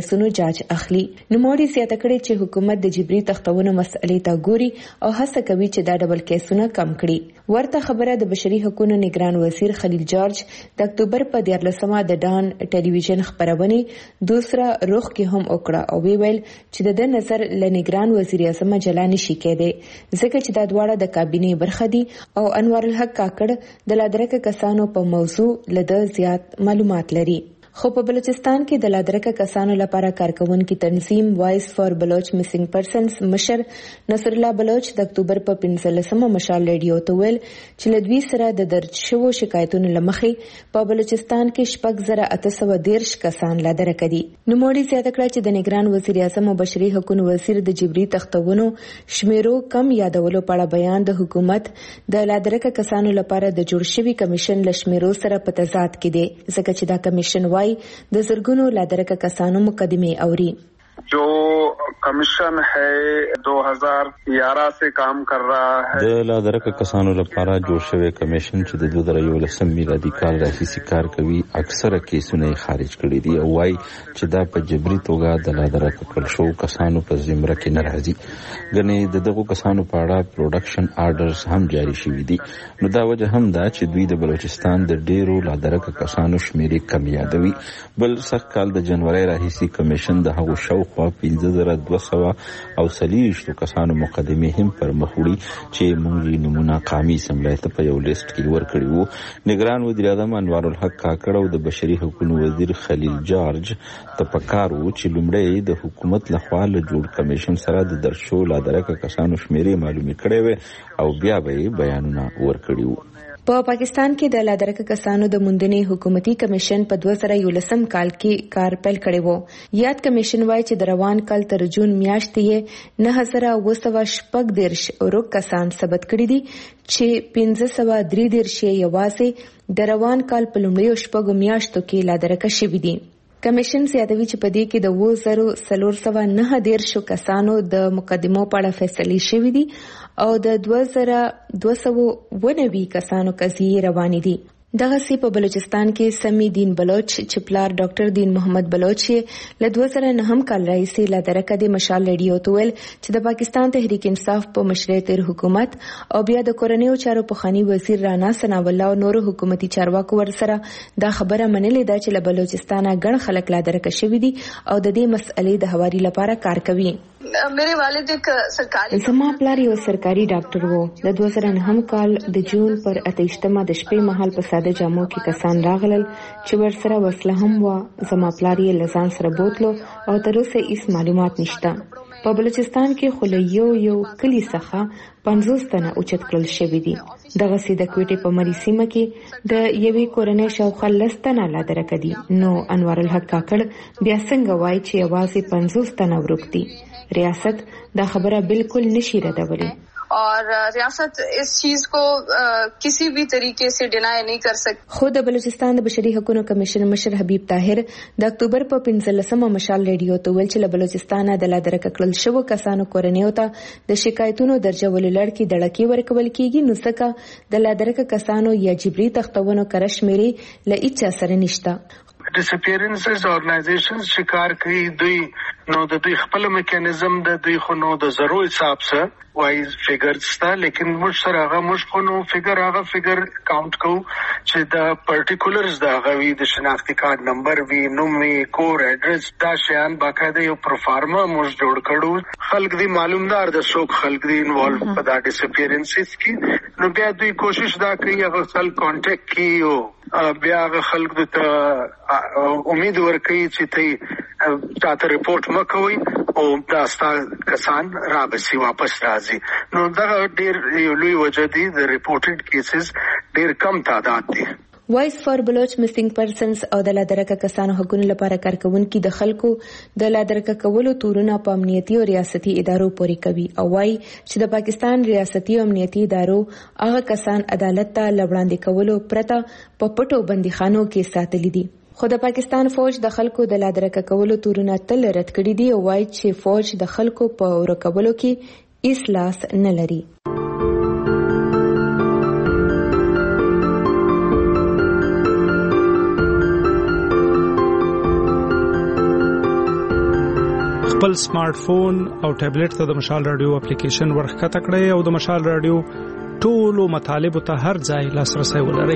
کیسونو جاج اخلي. نوموړي زیاته کړې چې حکومت د جبري تختونو مسئلې ته ګوري او هڅه کوي چې دا ډبل کیسونه کم کړي. ورته خبره د بشري حقوقو نگران وزیر خلیل جارج د اکتوبر په دیارلسمه د ډان ټلویزیون خبرونه دوسرا رخ کې هم وکړه او ویل چې د نظر ل نگران وزیر اعظم جلا نشي کېده ځکه چې دا دواړه د کابینې برخه دي او انوار الحق کاکړ د لادرکه کسانو په موضوع لده زیات معلومات لري. خو په بلوچستان کې د لادرکه کسانو لپاره کارکونکو تنظیم وایس فار بلوچ میسنګ پرسنز مشر نصر الله بلوچ د اکتوبر په پنځلسمه مشال ریډیو ته ویل چې لدوی سره د درج شوو شکایتونو لمخې په بلوچستان کې شپږ زره اته سوه دیرش کسان لادرکه دي. نوموړي زیاته کړه چې د نگران وزیر اعظم او بشري حقوقو وزیر د جبري تختونو شمیرو کم یادولو په اړه بیان د حکومت د لادرکه کسانو لپاره د جوړ شوي کمیشن لشمیرو سره په تضاد کې دی ځکه چې دا کمیشن وايي د زرګونو لادرکه کسانو مقدمه اوري. जो कमीशन है दो हज़ार ग्यारह से काम कर रहा है د لادرکه کسانو لپاره جوړ شوی کمیشن چې د دوه زره یولسم میلادي کال راهیسې کار کوي اکثره کیسونه خارج کړي دي او وايي چې دا په جبري توګه د لادرکه کړل شو کسانو په زمره کې ناراضي غني د دغه کسانو په اړه پروډکشن آرډرز هم جاری شوي دي. نو دا وجه هم دا چې دوی د بلوچستان د ډیرو لادرکه کسانو شمیرې کم یادوي. بل سخت کال د جنوري راهیسې کمیشن د هغو شو خو پنځه زره دوه سوه او څلوېښتو کسانو مقدمې هم پر مخ وړي چې موږ نمونه قامي اسمبلۍ ته په یو لیست کې ورکړي وو. نگران وزیر اعظم انوار الحق کاکړ او د بشري حقوقو وزیر خلیل جارج ته پکار وو چې لومړی د حکومت لخوا له جوړ کمیشن سره د درشو لادرکه کسانو شمیرې معلومې کړې وې او بیا به بیانونه ورکړي وو. په پاکستان کې د لادرکه کسانو د موندنې حکومتي کمیشن په دوه زره یولسم کال کې کار پیل کړی وو. یاد کمیشن وايي چې د روان کال تر جون میاشتې یې نه هزار اوه سوه شپږ دیرش ورک کسان ثبت کړي دي چې پنځه سوه درې دیرش یوازې د روان کال په لومړیو شپږو میاشتو کې لادرکه شوي دي. کمیشن زیاتوي چې په دې کې د اووه زره څلور سوه نهه دیرشو کسانو د مقدمو په اړه فیصلې شوي دي او د دوه زره دوه سوه اووه نوي کسانو قضیې روانې دي. دغه سی په بلوچستان کې سمی دین بلوچ چې پلار ډاکټر دین محمد بلوچ له دوه زره نهم کال راهیسې لادرکه د مشال ریډیو ته ویل چې د پاکستان تحریک انصاف په مشرۍ تیر حکومت او بیا د کورنیو چارو پخوانی وزیر رانا ثناء الله او نورو حکومتي چارواکو ورسره دا خبره منلې ده چې له بلوچستانه ګڼ خلک لادرکه شوي دي او د دې مسئلې د هواري لپاره کار کوي. میرے والد ایک سرکاری زما پلار یو سرکاري ډاکټر وو. د دوه زره نهم کال د جون پر اتهشتمه د شپې مهال په ساده جامو کې کسان راغلل چې ورسره وسله هم وه. زما پلار یې له ځان سره بوتلو او تر اوسه هیڅ معلومات نشته. په بلوچستان کې خو له یو یو کلي څخه پنځوس تنه اوچت کړل شوي دي. دغسې د کوټې په مري سیمه کې د یوې کورنۍ شاوخوا لس تنه لادرکه دي. نو انوار الحق کاکړ بیا څنګه وایي چې یوازې پنځوس تنه ورک دي. ریاست دا خبره بالکل نشي ردولی اور ریاست اس چیز کو کسی بھی طریقے سے ڈینائی نہیں کر سکتی. خود بلوچستان د بشري حقوقو کمیشن مشر حبیب طاهر د اکتوبر په پنځلسمه مشال ریډیو ته ویل چې له بلوچستانه د لادرکه کړل شوو کسانو کورنیو ته د شکایتونو درجولو لړ کې دړکې ورکول کیږي. نو څنګه د لادرکه کسانو یا جبري تختونو کرش میري له هیڅ سره نشته. ډیسپیرنسز اورګنایزیشنز چې کار کوي دوی نو د دوی خپل میکانیزم د دوی خو نو د ضروري حساب سره وایز فیګرز تا لیکن موږ سره هغه موږ خو نو فیګر هغه فیګر کاونټ کوو چې د پرټیکولرز د هغه وي د شناختی کارت نمبر وي نوم وي کور ایډرس دا شیان باقاعده یو پروفارما موږ جوړ کړو. خلک دی معلومدار د څوک خلک دی انوالو په دا ډیسپیرنسز کې نو بیا دوی کوشش دا کوي هغه خپل کانټیکټ کیو بیا هغه خلک ته امید ورکوي چې ته تاسو ریپورت مکوئ او دا ستاسو کسان را بسی واپس راځي. نو دا ډیر لوی وجه دي د ریپورټډ کیسز ډیر کم تعداد دي. وایس فار بلوچ میسنګ پرسنز او د لادرکه کسانو حقوقو لپاره کارکونکي د خلکو د لادرکه کولو تورونه په امنیتي او ریاستي ادارو پورې کوي او وايي چې د پاکستان ریاستي او امنیتي ادارو هغه کسان عدالت ته لوړاندې کولو پرته په پټو بندیخانو کې ساتلي دي. خو د پاکستان فوج د خلکو د لادرکه کولو تورونه تل رد کړي دي او وايي چې فوج د خلکو په ورکولو کې هیڅ لاس نه لري. خپل سمارټ فون او ټابلیټ ته د مشال رادیو اپلیکیشن ورخکته کړئ او د مشال رادیو ټولو مطالبو ته هر ځای لاسرسي ولرئ.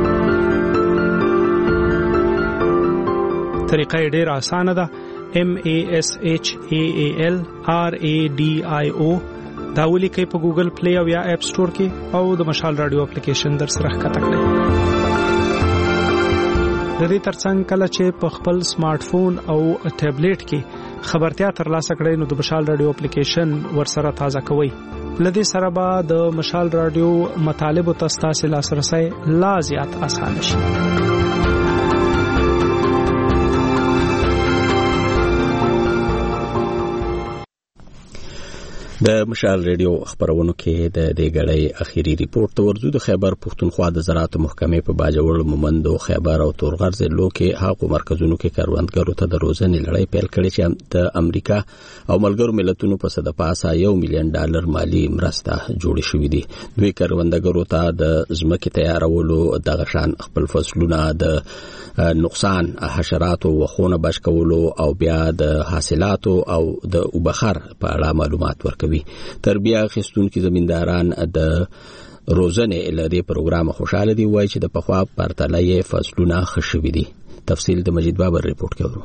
طریقه یې ډېره اسانه ده. M A S H A A L R A D I O دا ولیکئ په ګوګل پلی او یا اپ سٹور کې او د مشال رادیو اپلیکیشن در سره ښکته کړئ. د دې ترڅنګ کله چې په خپل سمارټ فون او ټابلیټ کې خبرتیا ترلاسه کړئ نو د مشال رادیو اپلیکیشن ورسره تازه کوئ. لدې سره به د مشال رادیو مطالبو ته ستاسو لاسرسي لا زیات اسانه شي. د مشال ریډیو خبرونو کې د دې غړې اخیری ریپورت ته ورزو. د خیبر پښتونخوا د زراعت محکمې په باجوړ مومند او خیبر او تورغر ضلعو کې هغو مرکزونو کې کاروانګرو ته د روزنې لړۍ پیل کړې چې د امریکا او ملګرو ملتونو په صد پاسه یو میلیون ډالر مالی مرسته جوړ شوې دي. دوی کاروانګرو ته د ځمکې تیارولو، د غشان خپل فصلونه، د نقصان حشراتو وخونه بچ کولو او بیا د حاصلاتو او د وبخر په اړه معلومات ورکوي. تربیه اخیستونکي زمینداران د روزنې لري پروګرام خوشاله دي، وایي چې د پخوا پرتلې فصلونه خښوي دي. تفصیل د مجید بابر ریپورت کوي.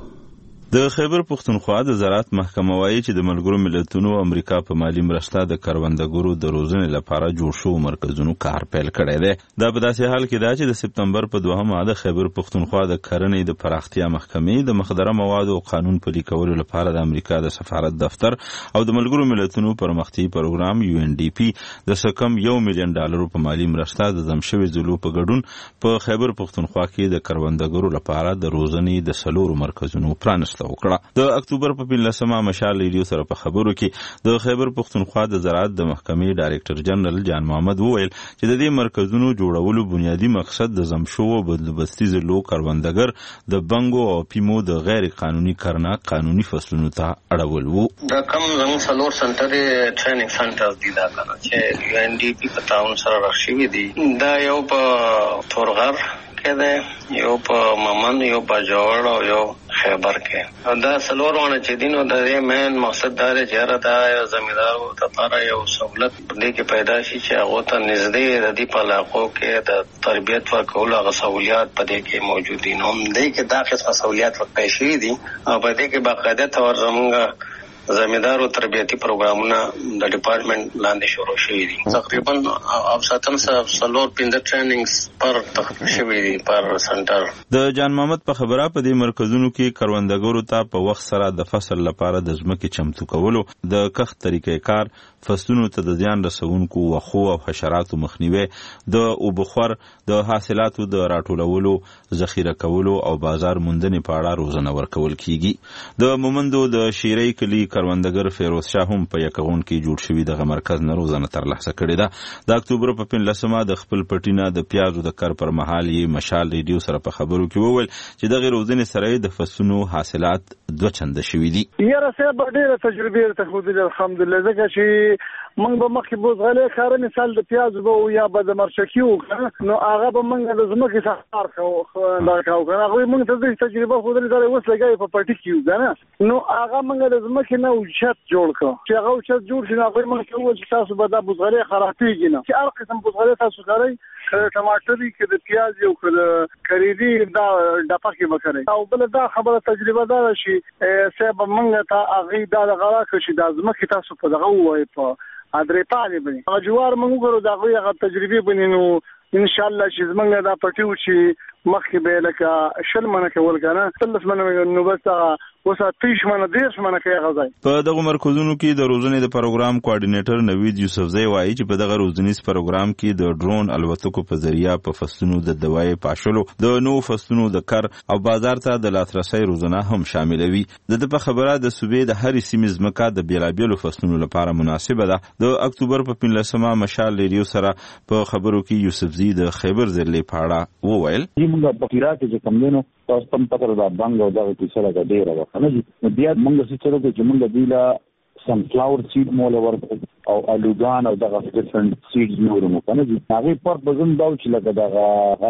د خیبر پښتونخوا د زراعت محکمه وایي چې د ملګرو ملتونو امریکا په مالی مرسته د کروندګرو د روزنې لپاره جوړ شو مرکزونو کار پیل کړی دی. دا په داسې حال کې دا چې د سپتمبر په دوهمه د خیبر پښتونخوا د کرنې د پراختیا محکمې د مخدره موادو او قانون پلي کولو لپاره د امریکا د سفارت دفتر او د ملګرو ملتونو پرمختیايي پروګرام یو ان ډي پی د سکم یو میلیون ډالر په مالی مرسته د زمشوي ضلعو په ګډون په خیبر پښتونخوا کې د کروندګرو لپاره د روزنې د سلورو مرکزونو پرانست وکړه. د اکتوبر په پنځلسمه مشال ریډیو سره په خبرو کې د خیبر پښتونخوا د زراعت د محکمې ډایریکټر جنرال جان محمد وویل چې د دې مرکزونو جوړولو بنیادی مقصد د زمشو او بدلبستي ضلعو کروندګر د بنګو او پیمو د غیر قانوني کرنه قانوني فصلونو ته اړول وو. دا کوم زموږ سلور سنټر ټریننګ سنټر دی دا کنه چې یو ان ډي پی په تاون سره راښوي دي. دا یو په تورغر کې ده، یو په ممن، یو په جوړ او یو خیبر کې. دا سلور ونه چې دینو د دې مین مقصد دا دی چې دا یو زمیندارو لپاره یو سہولت دې کې پیدا شي چې هغه ته نږدې د دې په علاقو کې د تربیت ورکولو هغه سہولیات په دې کې موجود دي. نو دې کې دا قسمه سہولیات ورکړل شوي دي او په دې کې باقاعده تور زموږ زمیندارو تربیتی پروګرامونه د ډپارټمنټ لاندې شروع شوي دي. تقریبا اوساتن سلور پنځه ټریننګز پر تخصص شوي دي پر سنټر. د جان محمد په خبره په دې مرکزونو کې کروندګرو ته په وخت سره د فصل لپاره د ځمکې چمتو کولو، د کښت طریقې کار، فصلونو ته د زیان رسونکو وخو او حشراتو مخنیوي، د اوبخور، د حاصلاتو د راټولولو، ذخیره کولو او بازار موندنې په اړه روزنه ورکول کیږي. د مومندو د شیرای کلی کروندګر فیروز شاه هم په یکغون کې جوړ شوی دغه مرکز نه روزنه ترلاسه کړې ده. د اکتوبر په پنځلسمه د خپل پټینه د پیازو د کار پر مهال یې مشال ریډیو سره په خبرو کې وویل چې دغه روزنې سره د فصلونو حاصلات دوه چنده شوي دي. یاره صاحب ډېره تجربه ته خو دې الحمدلله ځکه چې موږ به مخکې بوزغلې کار مثال د پیازو به یا به د مرچکي وکړو نو هغه به موږ د ځمکې څخه کار کوو دا کاو کنه هغه موږ ته د تجربه خو دې سره اوس لګای په پټی کې کنه نو هغه موږ د ځمکې نه اوچت جوړ کړو چې هغه اوچت جوړ شي هغه موږ ته وایي چې تاسو به د بوزغلې خرابېږي نه چې هر قسم بوزغلې تاسو کوي ټماټر کې د پیاز یو کړه کریدي دا د پخې وکړي او بل دا خبره تجربه دا شي سبب موږ ته هغه دا غلا کړي د ځمکې تاسو په دغه وایي په ادرې پالي بني جوار موږ غواړو دا غوي تجربه بنینو ان شاء الله چې زمونږ دا پټیو چې مخکې به لکه شل منه کول کنه ثلث منه نو بس وسه تیش منه دیش منه کې غځای. په دغه مرکزونو کې د روزنې د پروګرام کوارډینیټر نوید یوسفزی وایي چې په دغه روزنیز پروګرام کې د ډرون الوتکو په ذریعہ په فصلونو د دوای پاشلو، د نو فصلونو د کار او بازار ته د لاسرسي روزنه هم شاملوي. د دې په خبره د صوبې د هرې سیمې ځمکه د بیلابیلو فصلونو لپاره مناسبه ده. د اکتوبر په پنځلسمه مشال ریډیو سره په خبرو کې یوسفزی د خیبر ضلع په اړه وویل موږ په پیرات کې کوم دینو تاسو تم پتر دا بنګ او دا کیسه لګا ډیره وکنه نو بیا موږ څه چلو چې موږ دیلا سم فلاور سیډ مول ورته او الوګان او دغه ډیفرنٹ سیډز نورو کنه هغه پر بزن دا چې لګا دا غلط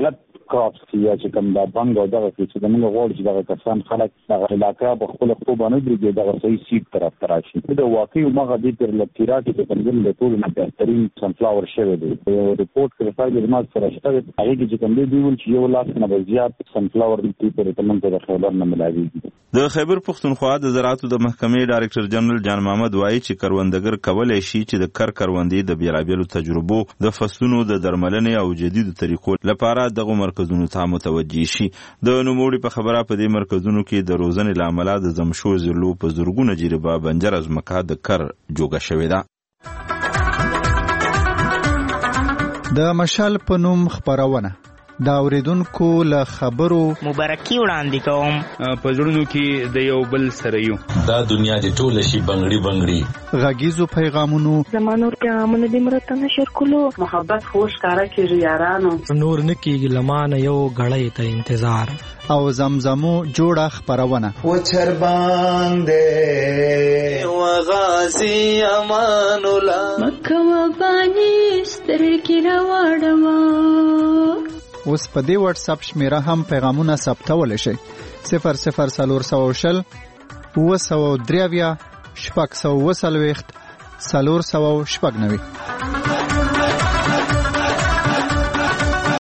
کراپس کې یا چې کوم د بنګ او دغه چې د موږ غوړ چې دغه کسان خلک دغه علاقه په خپل خپل باندې درګي دغه صحیح سیټ طرف تراشي دا واقعي مغه د تر لپیرات په بنګل له ټول نه بهترین سنفلاور شوی دی یو ریپورت کې راځي د ماس سره شته هغه کې کوم دی ویل چې یو لاس نه زیات سنفلاور د په تمن ته خبر نه ملاوي د خیبر پختونخوا د زراعتو د محکمې ډایرکټر جنرال جان محمد وایي چې کروندګر کولای شي چې د کر کروندې د بیلابیلو تجربو د فصلونو د درملنې او جديدو طریقو لپاره دغه مرکزونو ته متوجي شي د نوموړي په خبره په دې مرکزونو کې د روزنې لامل د زمشو زرلو په زرګونه جریبه بنجر از مکه د کر جوګه شوې ده. د مشال په نوم خبرونه دا اوریدونکو له خبرو مبارکي وړاندې کوم په زړونو کې د یو بل سره یو دا دنیا د ټول شي بنگړي بنگړي غږیزو پیغامونو زمانور پیغامونه د مرته نشر کولو محبت خوش کارا کې یارانو نور نکیږي لمانه یو غړې ته انتظار او زمزمو جوړه خبرونه و چر باندې و غازی امان الله مکه و بانی سترګې راوړم. اوس په دې واتس اپ شمیره هم پیغامونه ثبتول شي صفر صفر سلور سو شل و سو دریویا شپږ سو وسلويخت سلور سو شپږ نوي.